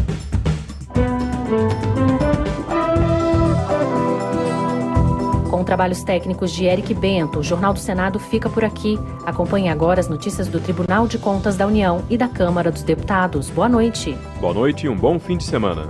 Com trabalhos técnicos de Eric Bento, o Jornal do Senado fica por aqui. Acompanhe agora as notícias do Tribunal de Contas da União e da Câmara dos Deputados. Boa noite. Boa noite e um bom fim de semana.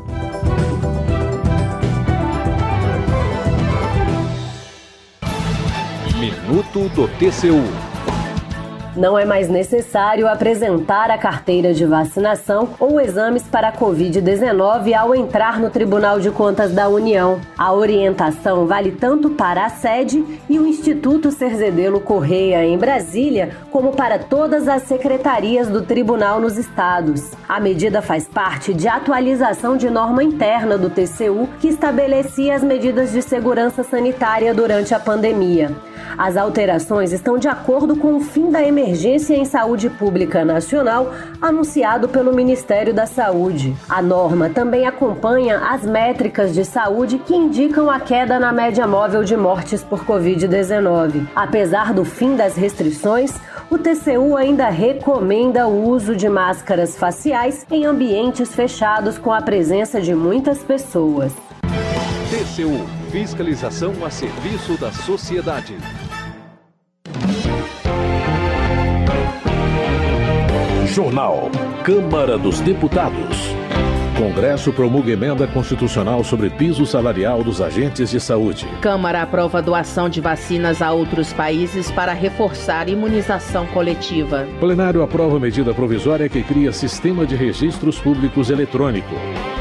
Minuto do T C U. Não é mais necessário apresentar a carteira de vacinação ou exames para a covid dezenove ao entrar no Tribunal de Contas da União. A orientação vale tanto para a sede e o Instituto Cerzedelo Correia, em Brasília, como para todas as secretarias do tribunal nos estados. A medida faz parte de atualização de norma interna do T C U, que estabelecia as medidas de segurança sanitária durante a pandemia. As alterações estão de acordo com o fim da emergência em saúde pública nacional anunciado pelo Ministério da Saúde. A norma também acompanha as métricas de saúde que indicam a queda na média móvel de mortes por covid dezenove. Apesar do fim das restrições, o T C U ainda recomenda o uso de máscaras faciais em ambientes fechados com a presença de muitas pessoas. T C U, fiscalização a serviço da sociedade. Jornal Câmara dos Deputados. Congresso promulga emenda constitucional sobre piso salarial dos agentes de saúde. Câmara aprova doação de vacinas a outros países para reforçar a imunização coletiva. Plenário aprova medida provisória que cria sistema de registros públicos eletrônico.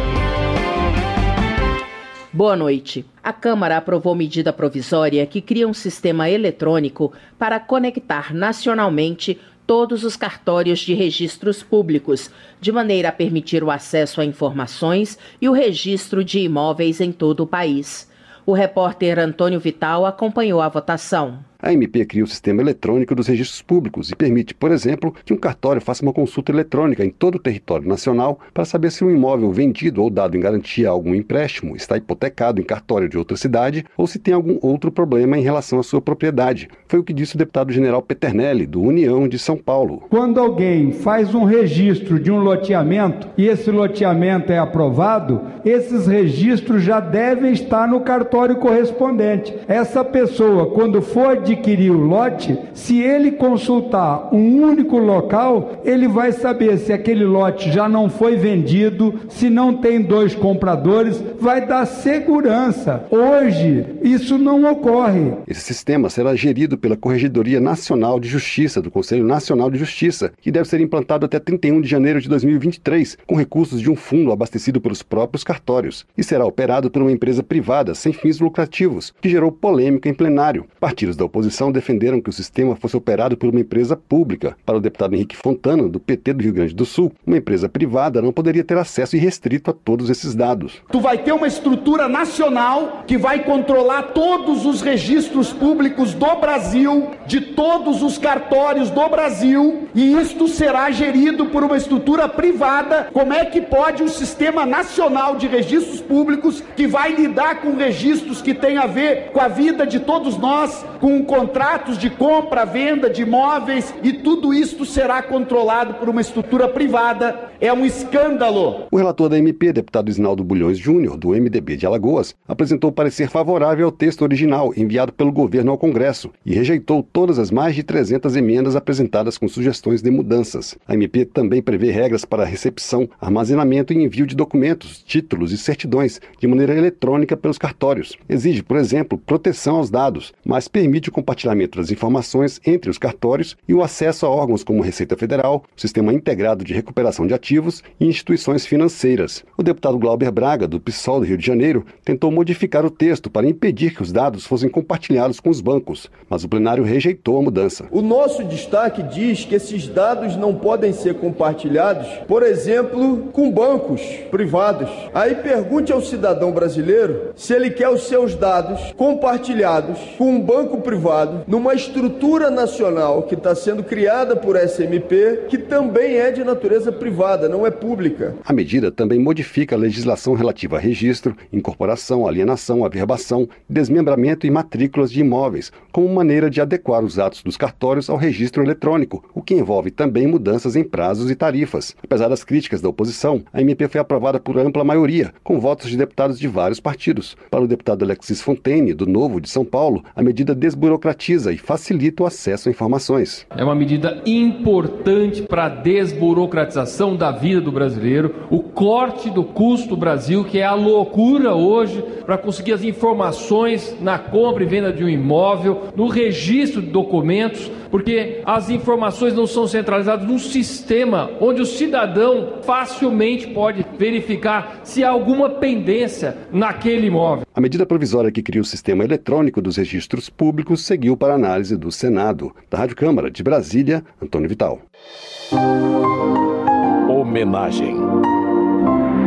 Boa noite. A Câmara aprovou medida provisória que cria um sistema eletrônico para conectar nacionalmente todos os cartórios de registros públicos, de maneira a permitir o acesso a informações e o registro de imóveis em todo o país. O repórter Antônio Vital acompanhou a votação. A M P cria o sistema eletrônico dos registros públicos e permite, por exemplo, que um cartório faça uma consulta eletrônica em todo o território nacional para saber se um imóvel vendido ou dado em garantia a algum empréstimo está hipotecado em cartório de outra cidade ou se tem algum outro problema em relação à sua propriedade. Foi o que disse o deputado general Peternelli, do União de São Paulo. Quando alguém faz um registro de um loteamento e esse loteamento é aprovado, esses registros já devem estar no cartório correspondente. Essa pessoa, quando for adquirir o lote, se ele consultar um único local, ele vai saber se aquele lote já não foi vendido, se não tem dois compradores, vai dar segurança. Hoje, isso não ocorre. Esse sistema será gerido pela Corregedoria Nacional de Justiça, do Conselho Nacional de Justiça, que deve ser implantado até trinta e um de janeiro de dois mil e vinte e três, com recursos de um fundo abastecido pelos próprios cartórios, e será operado por uma empresa privada sem fins lucrativos, que gerou polêmica em plenário. Partidos da oposição A oposição defenderam que o sistema fosse operado por uma empresa pública. Para o deputado Henrique Fontana, do P T do Rio Grande do Sul, uma empresa privada não poderia ter acesso irrestrito a todos esses dados. Tu vai ter uma estrutura nacional que vai controlar todos os registros públicos do Brasil, de todos os cartórios do Brasil, e isto será gerido por uma estrutura privada. Como é que pode um sistema nacional de registros públicos que vai lidar com registros que têm a ver com a vida de todos nós, com contratos de compra, venda de imóveis, e tudo isso será controlado por uma estrutura privada? É um escândalo. O relator da M P, deputado Isnaldo Bulhões Júnior, do M D B de Alagoas, apresentou parecer favorável ao texto original enviado pelo governo ao Congresso e rejeitou todas as mais de trezentas emendas apresentadas com sugestões de mudanças. A M P também prevê regras para recepção, armazenamento e envio de documentos, títulos e certidões de maneira eletrônica pelos cartórios. Exige, por exemplo, proteção aos dados, mas permite o compartilhamento das informações entre os cartórios e o acesso a órgãos como Receita Federal, Sistema Integrado de Recuperação de Ativos e instituições financeiras. O deputado Glauber Braga, do PSOL do Rio de Janeiro, tentou modificar o texto para impedir que os dados fossem compartilhados com os bancos, mas o plenário rejeitou a mudança. O nosso destaque diz que esses dados não podem ser compartilhados, por exemplo, com bancos privados. Aí pergunte ao cidadão brasileiro se ele quer os seus dados compartilhados com um banco privado, numa estrutura nacional que está sendo criada por S M P, que também é de natureza privada, não é pública. A medida também modifica a legislação relativa a registro, incorporação, alienação, averbação, desmembramento e matrículas de imóveis, como maneira de adequar os atos dos cartórios ao registro eletrônico, o que envolve também mudanças em prazos e tarifas. Apesar das críticas da oposição, a M P foi aprovada por ampla maioria, com votos de deputados de vários partidos. Para o deputado Alexis Fontaine, do Novo de São Paulo, a medida desburocratiza e facilita o acesso a informações. É uma medida importante para a desburocratização da vida do brasileiro, o corte do custo do Brasil, que é a loucura hoje para conseguir as informações na compra e venda de um imóvel, no registro de documentos, porque as informações não são centralizadas num sistema onde o cidadão facilmente pode verificar se há alguma pendência naquele imóvel. A medida provisória que cria o sistema eletrônico dos registros públicos seguiu para análise do Senado. Da Rádio Câmara de Brasília, Antônio Vital. Homenagem.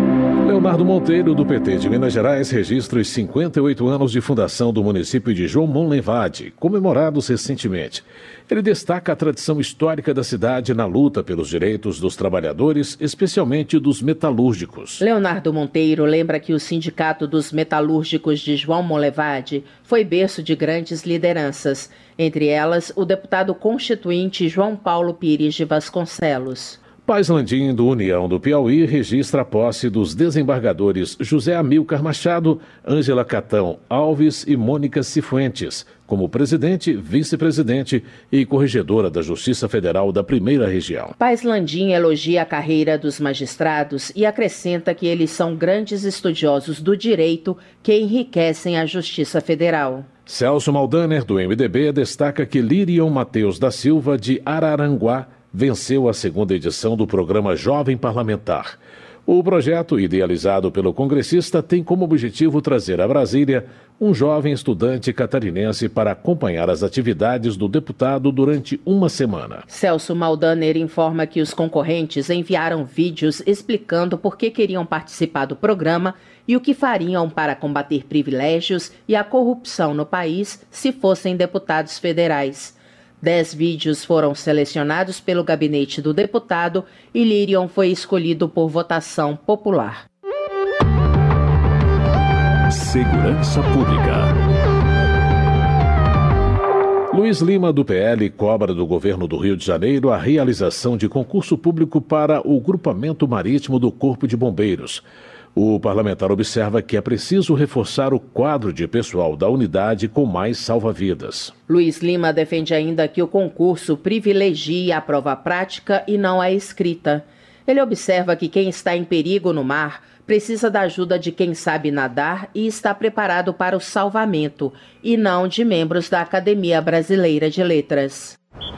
Leonardo Monteiro, do P T de Minas Gerais, registra os cinquenta e oito anos de fundação do município de João Monlevade, comemorados recentemente. Ele destaca a tradição histórica da cidade na luta pelos direitos dos trabalhadores, especialmente dos metalúrgicos. Leonardo Monteiro lembra que o Sindicato dos Metalúrgicos de João Monlevade foi berço de grandes lideranças, entre elas o deputado constituinte João Paulo Pires de Vasconcelos. Paz Landim, do União do Piauí, registra a posse dos desembargadores José Amilcar Machado, Ângela Catão Alves e Mônica Cifuentes, como presidente, vice-presidente e corregedora da Justiça Federal da Primeira Região. Paz Landim elogia a carreira dos magistrados e acrescenta que eles são grandes estudiosos do direito que enriquecem a Justiça Federal. Celso Maldaner, do M D B, destaca que Lírion Mateus da Silva, de Araranguá, venceu a segunda edição do programa Jovem Parlamentar. O projeto, idealizado pelo congressista, tem como objetivo trazer a Brasília um jovem estudante catarinense para acompanhar as atividades do deputado durante uma semana. Celso Maldaner informa que os concorrentes enviaram vídeos explicando por que queriam participar do programa e o que fariam para combater privilégios e a corrupção no país se fossem deputados federais. Dez vídeos foram selecionados pelo gabinete do deputado e Lírion foi escolhido por votação popular. Segurança Pública. Luiz Lima, do P L, cobra do governo do Rio de Janeiro a realização de concurso público para o grupamento marítimo do Corpo de Bombeiros. O parlamentar observa que é preciso reforçar o quadro de pessoal da unidade com mais salva-vidas. Luiz Lima defende ainda que o concurso privilegie a prova prática e não a escrita. Ele observa que quem está em perigo no mar precisa da ajuda de quem sabe nadar e está preparado para o salvamento, e não de membros da Academia Brasileira de Letras.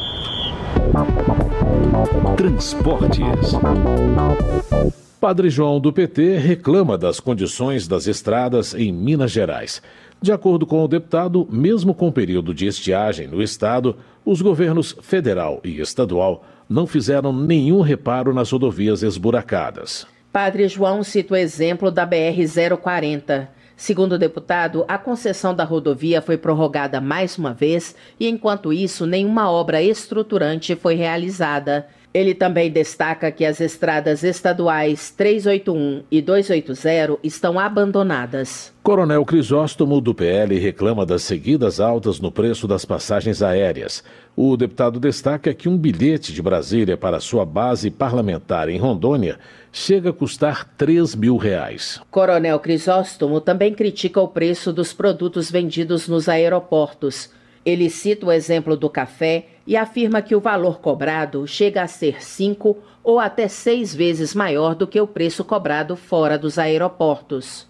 Transportes. Padre João, do P T, reclama das condições das estradas em Minas Gerais. De acordo com o deputado, mesmo com o período de estiagem no estado, os governos federal e estadual não fizeram nenhum reparo nas rodovias esburacadas. Padre João cita o exemplo da B R zero quarenta. Segundo o deputado, a concessão da rodovia foi prorrogada mais uma vez e, enquanto isso, nenhuma obra estruturante foi realizada. Ele também destaca que as estradas estaduais trezentos e oitenta e um e duzentos e oitenta estão abandonadas. Coronel Crisóstomo, do P L, reclama das seguidas altas no preço das passagens aéreas. O deputado destaca que um bilhete de Brasília para sua base parlamentar em Rondônia chega a custar três mil reais. Coronel Crisóstomo também critica o preço dos produtos vendidos nos aeroportos. Ele cita o exemplo do café e afirma que o valor cobrado chega a ser cinco ou até seis vezes maior do que o preço cobrado fora dos aeroportos.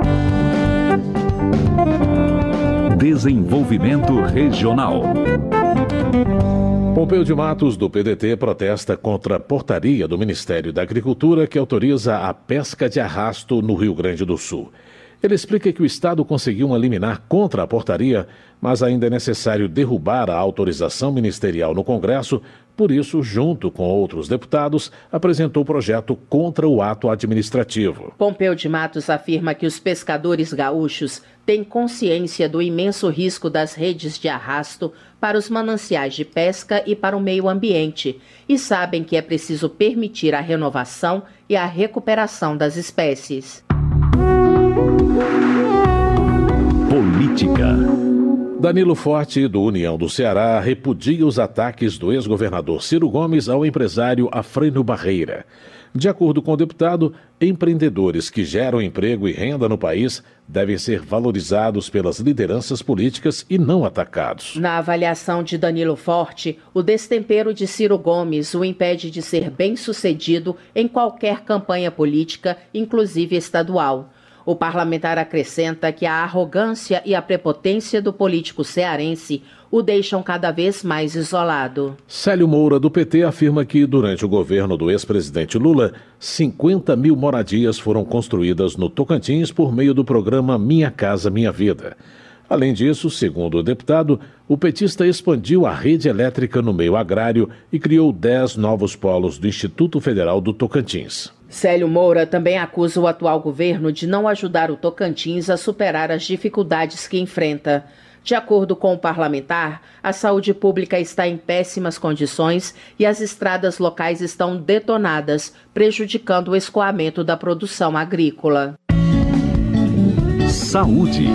Desenvolvimento Regional. Pompeu de Matos, do P D T, protesta contra a portaria do Ministério da Agricultura que autoriza a pesca de arrasto no Rio Grande do Sul. Ele explica que o Estado conseguiu uma liminar contra a portaria, mas ainda é necessário derrubar a autorização ministerial no Congresso. Por isso, junto com outros deputados, apresentou o projeto contra o ato administrativo. Pompeu de Matos afirma que os pescadores gaúchos têm consciência do imenso risco das redes de arrasto para os mananciais de pesca e para o meio ambiente, e sabem que é preciso permitir a renovação e a recuperação das espécies. Política. Danilo Forte, do União do Ceará, repudia os ataques do ex-governador Ciro Gomes ao empresário Afrânio Barreira. De acordo com o deputado, empreendedores que geram emprego e renda no país devem ser valorizados pelas lideranças políticas e não atacados. Na avaliação de Danilo Forte, o destempero de Ciro Gomes o impede de ser bem-sucedido em qualquer campanha política, inclusive estadual. O parlamentar acrescenta que a arrogância e a prepotência do político cearense o deixam cada vez mais isolado. Célio Moura, do P T, afirma que, durante o governo do ex-presidente Lula, cinquenta mil moradias foram construídas no Tocantins por meio do programa Minha Casa Minha Vida. Além disso, segundo o deputado, o petista expandiu a rede elétrica no meio agrário e criou dez novos polos do Instituto Federal do Tocantins. Célio Moura também acusa o atual governo de não ajudar o Tocantins a superar as dificuldades que enfrenta. De acordo com o parlamentar, a saúde pública está em péssimas condições e as estradas locais estão detonadas, prejudicando o escoamento da produção agrícola. Saúde.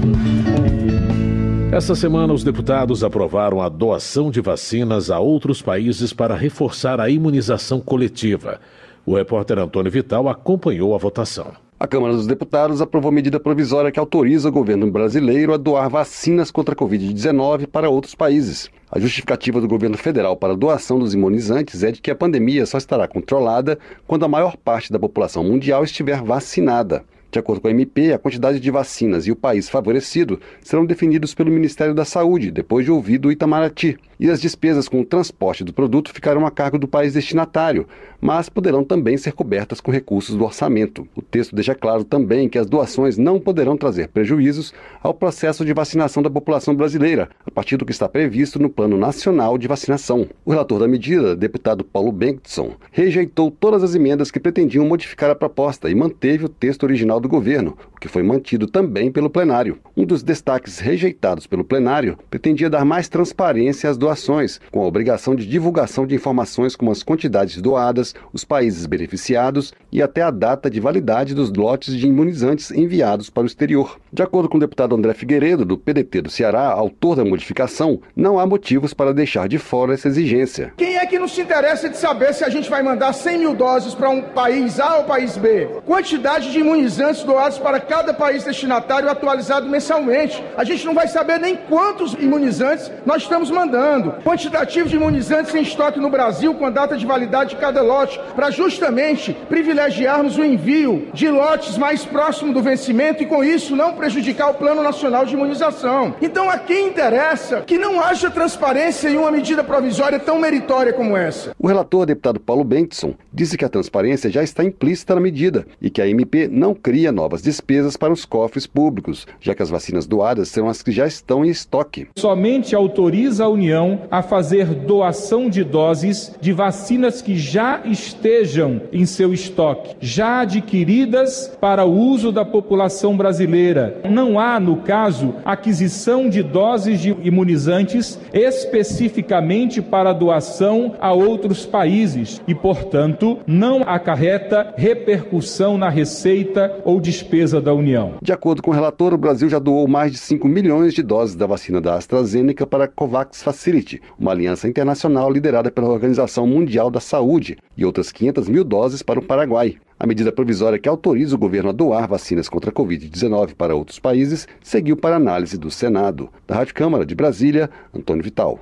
Essa semana, os deputados aprovaram a doação de vacinas a outros países para reforçar a imunização coletiva. O repórter Antônio Vital acompanhou a votação. A Câmara dos Deputados aprovou medida provisória que autoriza o governo brasileiro a doar vacinas contra a covid dezenove para outros países. A justificativa do governo federal para a doação dos imunizantes é de que a pandemia só estará controlada quando a maior parte da população mundial estiver vacinada. De acordo com a M P, a quantidade de vacinas e o país favorecido serão definidos pelo Ministério da Saúde, depois de ouvido o Itamaraty. E as despesas com o transporte do produto ficarão a cargo do país destinatário, mas poderão também ser cobertas com recursos do orçamento. O texto deixa claro também que as doações não poderão trazer prejuízos ao processo de vacinação da população brasileira, a partir do que está previsto no Plano Nacional de Vacinação. O relator da medida, deputado Paulo Bengtson, rejeitou todas as emendas que pretendiam modificar a proposta e manteve o texto original do governo, o que foi mantido também pelo plenário. Um dos destaques rejeitados pelo plenário pretendia dar mais transparência às doações, com a obrigação de divulgação de informações como as quantidades doadas, os países beneficiados e até a data de validade dos lotes de imunizantes enviados para o exterior. De acordo com o deputado André Figueiredo, do P D T do Ceará, autor da modificação, não há motivos para deixar de fora essa exigência. Quem é que não se interessa de saber se a gente vai mandar cem mil doses para um país A ou país B? Quantidade de imunizantes doados para cada país destinatário atualizado mensalmente. A gente não vai saber nem quantos imunizantes nós estamos mandando. Quantitativo de imunizantes em estoque no Brasil com a data de validade de cada lote, para justamente privilegiarmos o envio de lotes mais próximo do vencimento e com isso não prejudicar o Plano Nacional de Imunização. Então a quem interessa que não haja transparência em uma medida provisória tão meritória como essa. O relator, deputado Paulo Bengtson, disse que a transparência já está implícita na medida e que a M P não cria novas despesas para os cofres públicos, já que as vacinas doadas serão as que já estão em estoque. Somente autoriza a União a fazer doação de doses de vacinas que já estejam em seu estoque, já adquiridas para o uso da população brasileira. Não há, no caso, aquisição de doses de imunizantes especificamente para doação a outros países e, portanto, não acarreta repercussão na receita ou despesa da União. De acordo com o relator, o Brasil já doou mais de cinco milhões de doses da vacina da AstraZeneca para a COVAX Facility, uma aliança internacional liderada pela Organização Mundial da Saúde, e outras quinhentas mil doses para o Paraguai. A medida provisória que autoriza o governo a doar vacinas contra a covid dezenove para outros países seguiu para análise do Senado. Da Rádio Câmara de Brasília, Antônio Vital.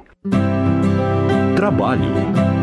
Trabalho.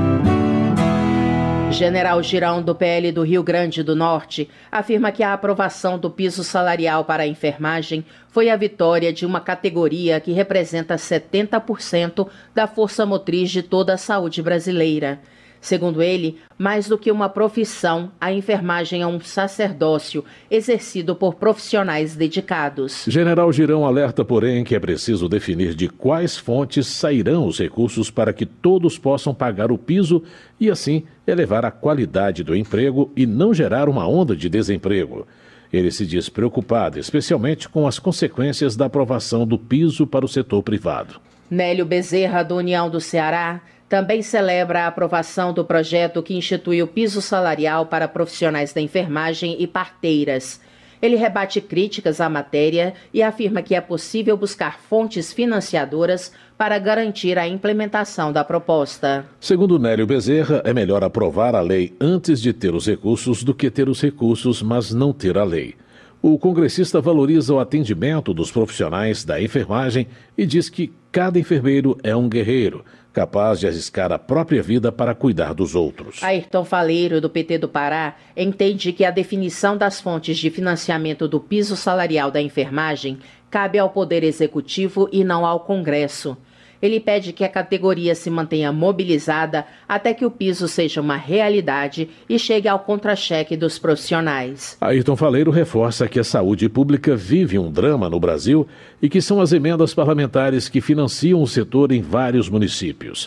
General Girão, do P L do Rio Grande do Norte, afirma que a aprovação do piso salarial para a enfermagem foi a vitória de uma categoria que representa setenta por cento da força motriz de toda a saúde brasileira. Segundo ele, mais do que uma profissão, a enfermagem é um sacerdócio exercido por profissionais dedicados. General Girão alerta, porém, que é preciso definir de quais fontes sairão os recursos para que todos possam pagar o piso e, assim, elevar a qualidade do emprego e não gerar uma onda de desemprego. Ele se diz preocupado, especialmente com as consequências da aprovação do piso para o setor privado. Nélio Bezerra, do União do Ceará, também celebra a aprovação do projeto que institui o piso salarial para profissionais da enfermagem e parteiras. Ele rebate críticas à matéria e afirma que é possível buscar fontes financiadoras para garantir a implementação da proposta. Segundo Nélio Bezerra, é melhor aprovar a lei antes de ter os recursos do que ter os recursos, mas não ter a lei. O congressista valoriza o atendimento dos profissionais da enfermagem e diz que cada enfermeiro é um guerreiro, capaz de arriscar a própria vida para cuidar dos outros. Ayrton Faleiro, do P T do Pará, entende que a definição das fontes de financiamento do piso salarial da enfermagem cabe ao Poder Executivo e não ao Congresso. Ele pede que a categoria se mantenha mobilizada até que o piso seja uma realidade e chegue ao contra-cheque dos profissionais. Ayrton Faleiro reforça que a saúde pública vive um drama no Brasil e que são as emendas parlamentares que financiam o setor em vários municípios.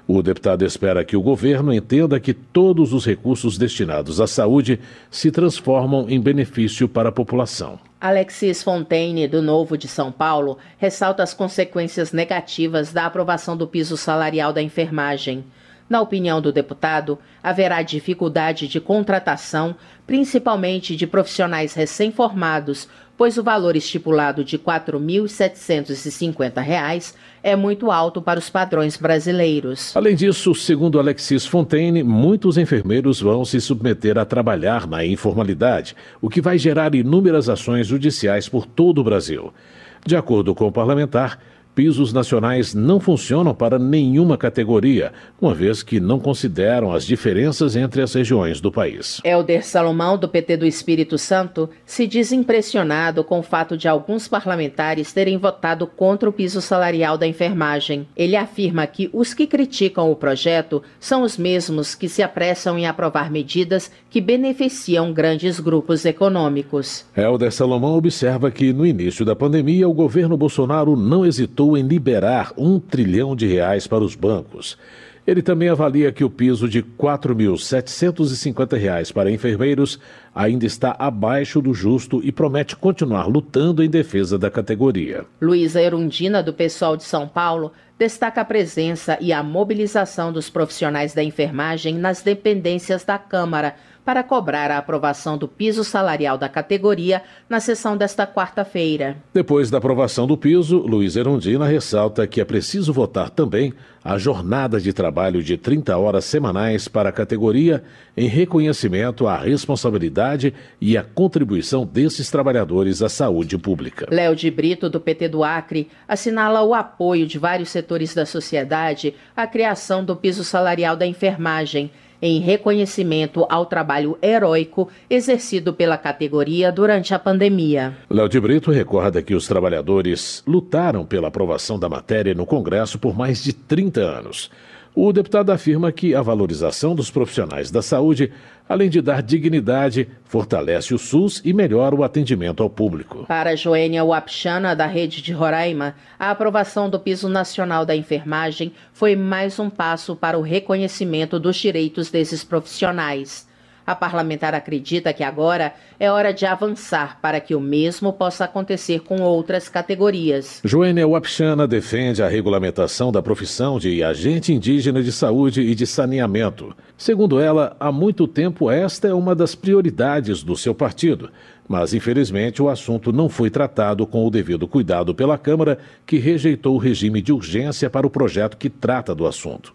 O deputado espera que o governo entenda que todos os recursos destinados à saúde se transformam em benefício para a população. Alexis Fontaine, do Novo de São Paulo, ressalta as consequências negativas da aprovação do piso salarial da enfermagem. Na opinião do deputado, haverá dificuldade de contratação, principalmente de profissionais recém-formados, pois o valor estipulado de quatro mil setecentos e cinquenta reais é muito alto para os padrões brasileiros. Além disso, segundo Alexis Fontaine, muitos enfermeiros vão se submeter a trabalhar na informalidade, o que vai gerar inúmeras ações judiciais por todo o Brasil. De acordo com o parlamentar, pisos nacionais não funcionam para nenhuma categoria, uma vez que não consideram as diferenças entre as regiões do país. Helder Salomão, do P T do Espírito Santo, se diz impressionado com o fato de alguns parlamentares terem votado contra o piso salarial da enfermagem. Ele afirma que os que criticam o projeto são os mesmos que se apressam em aprovar medidas que beneficiam grandes grupos econômicos. Helder Salomão observa que, no início da pandemia, o governo Bolsonaro não hesitou em liberar um trilhão de reais para os bancos. Ele também avalia que o piso de quatro mil setecentos e cinquenta reais para enfermeiros ainda está abaixo do justo e promete continuar lutando em defesa da categoria. Luísa Erundina, do PSOL de São Paulo, destaca a presença e a mobilização dos profissionais da enfermagem nas dependências da Câmara para cobrar a aprovação do piso salarial da categoria na sessão desta quarta-feira. Depois da aprovação do piso, Luísa Erundina ressalta que é preciso votar também a jornada de trabalho de trinta horas semanais para a categoria em reconhecimento à responsabilidade e à contribuição desses trabalhadores à saúde pública. Léo de Brito, do P T do Acre, assinala o apoio de vários setores da sociedade à criação do piso salarial da enfermagem, em reconhecimento ao trabalho heróico exercido pela categoria durante a pandemia. Léo de Brito recorda que os trabalhadores lutaram pela aprovação da matéria no Congresso por mais de trinta anos. O deputado afirma que a valorização dos profissionais da saúde, além de dar dignidade, fortalece o SUS e melhora o atendimento ao público. Para Joênia Wapchana, da Rede de Roraima, a aprovação do piso nacional da enfermagem foi mais um passo para o reconhecimento dos direitos desses profissionais. A parlamentar acredita que agora é hora de avançar para que o mesmo possa acontecer com outras categorias. Joênia Wapchana defende a regulamentação da profissão de agente indígena de saúde e de saneamento. Segundo ela, há muito tempo esta é uma das prioridades do seu partido. Mas, infelizmente, o assunto não foi tratado com o devido cuidado pela Câmara, que rejeitou o regime de urgência para o projeto que trata do assunto.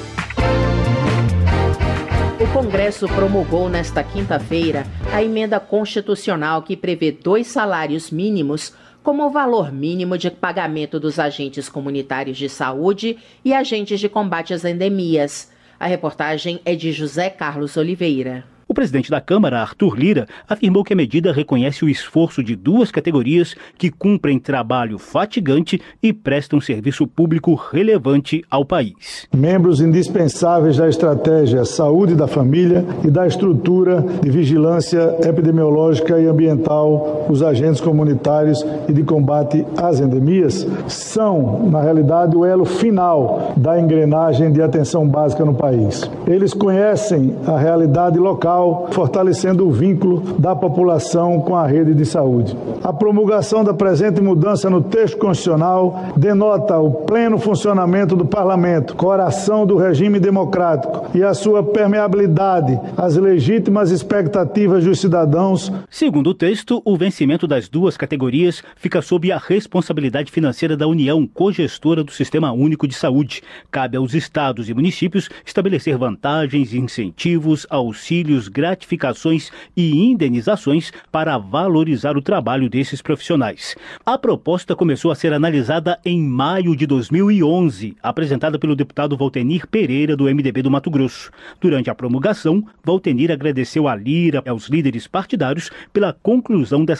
O Congresso promulgou nesta quinta-feira a emenda constitucional que prevê dois salários mínimos como o valor mínimo de pagamento dos agentes comunitários de saúde e agentes de combate às endemias. A reportagem é de José Carlos Oliveira. O presidente da Câmara, Arthur Lira, afirmou que a medida reconhece o esforço de duas categorias que cumprem trabalho fatigante e prestam serviço público relevante ao país. Membros indispensáveis da estratégia Saúde da Família e da estrutura de vigilância epidemiológica e ambiental, os agentes comunitários e de combate às endemias, são, na realidade, o elo final da engrenagem de atenção básica no país. Eles conhecem a realidade local, fortalecendo o vínculo da população com a rede de saúde. A promulgação da presente mudança no texto constitucional denota o pleno funcionamento do Parlamento, coração do regime democrático, e a sua permeabilidade às legítimas expectativas dos cidadãos. Segundo o texto, o vencimento das duas categorias fica sob a responsabilidade financeira da União, cogestora do Sistema Único de Saúde. Cabe aos estados e municípios estabelecer vantagens, incentivos, auxílios, gratificações e indenizações para valorizar o trabalho desses profissionais. A proposta começou a ser analisada em maio de dois mil e onze, apresentada pelo deputado Valtenir Pereira, do M D B do Mato Grosso. Durante a promulgação, Valtenir agradeceu a Lira e aos líderes partidários pela conclusão dessa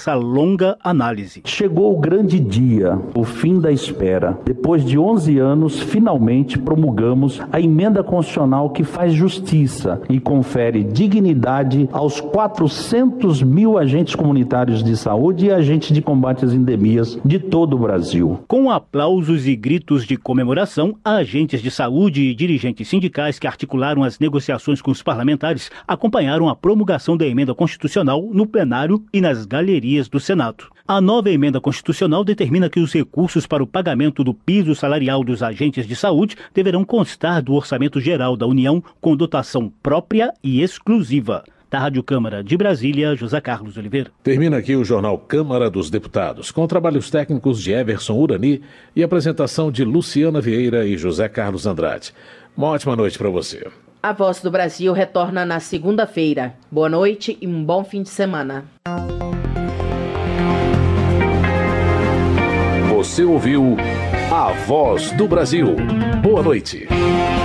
essa longa análise. Chegou o grande dia, o fim da espera. Depois de onze anos, finalmente promulgamos a emenda constitucional que faz justiça e confere dignidade aos quatrocentos mil agentes comunitários de saúde e agentes de combate às endemias de todo o Brasil. Com aplausos e gritos de comemoração, agentes de saúde e dirigentes sindicais que articularam as negociações com os parlamentares acompanharam a promulgação da emenda constitucional no plenário e nas galerias do Senado. A nova emenda constitucional determina que os recursos para o pagamento do piso salarial dos agentes de saúde deverão constar do Orçamento Geral da União com dotação própria e exclusiva. Da Rádio Câmara de Brasília, José Carlos Oliveira. Termina aqui o Jornal Câmara dos Deputados, com trabalhos técnicos de Everson Urani e apresentação de Luciana Vieira e José Carlos Andrade. Uma ótima noite para você. A Voz do Brasil retorna na segunda-feira. Boa noite e um bom fim de semana. Você ouviu A Voz do Brasil. Boa noite.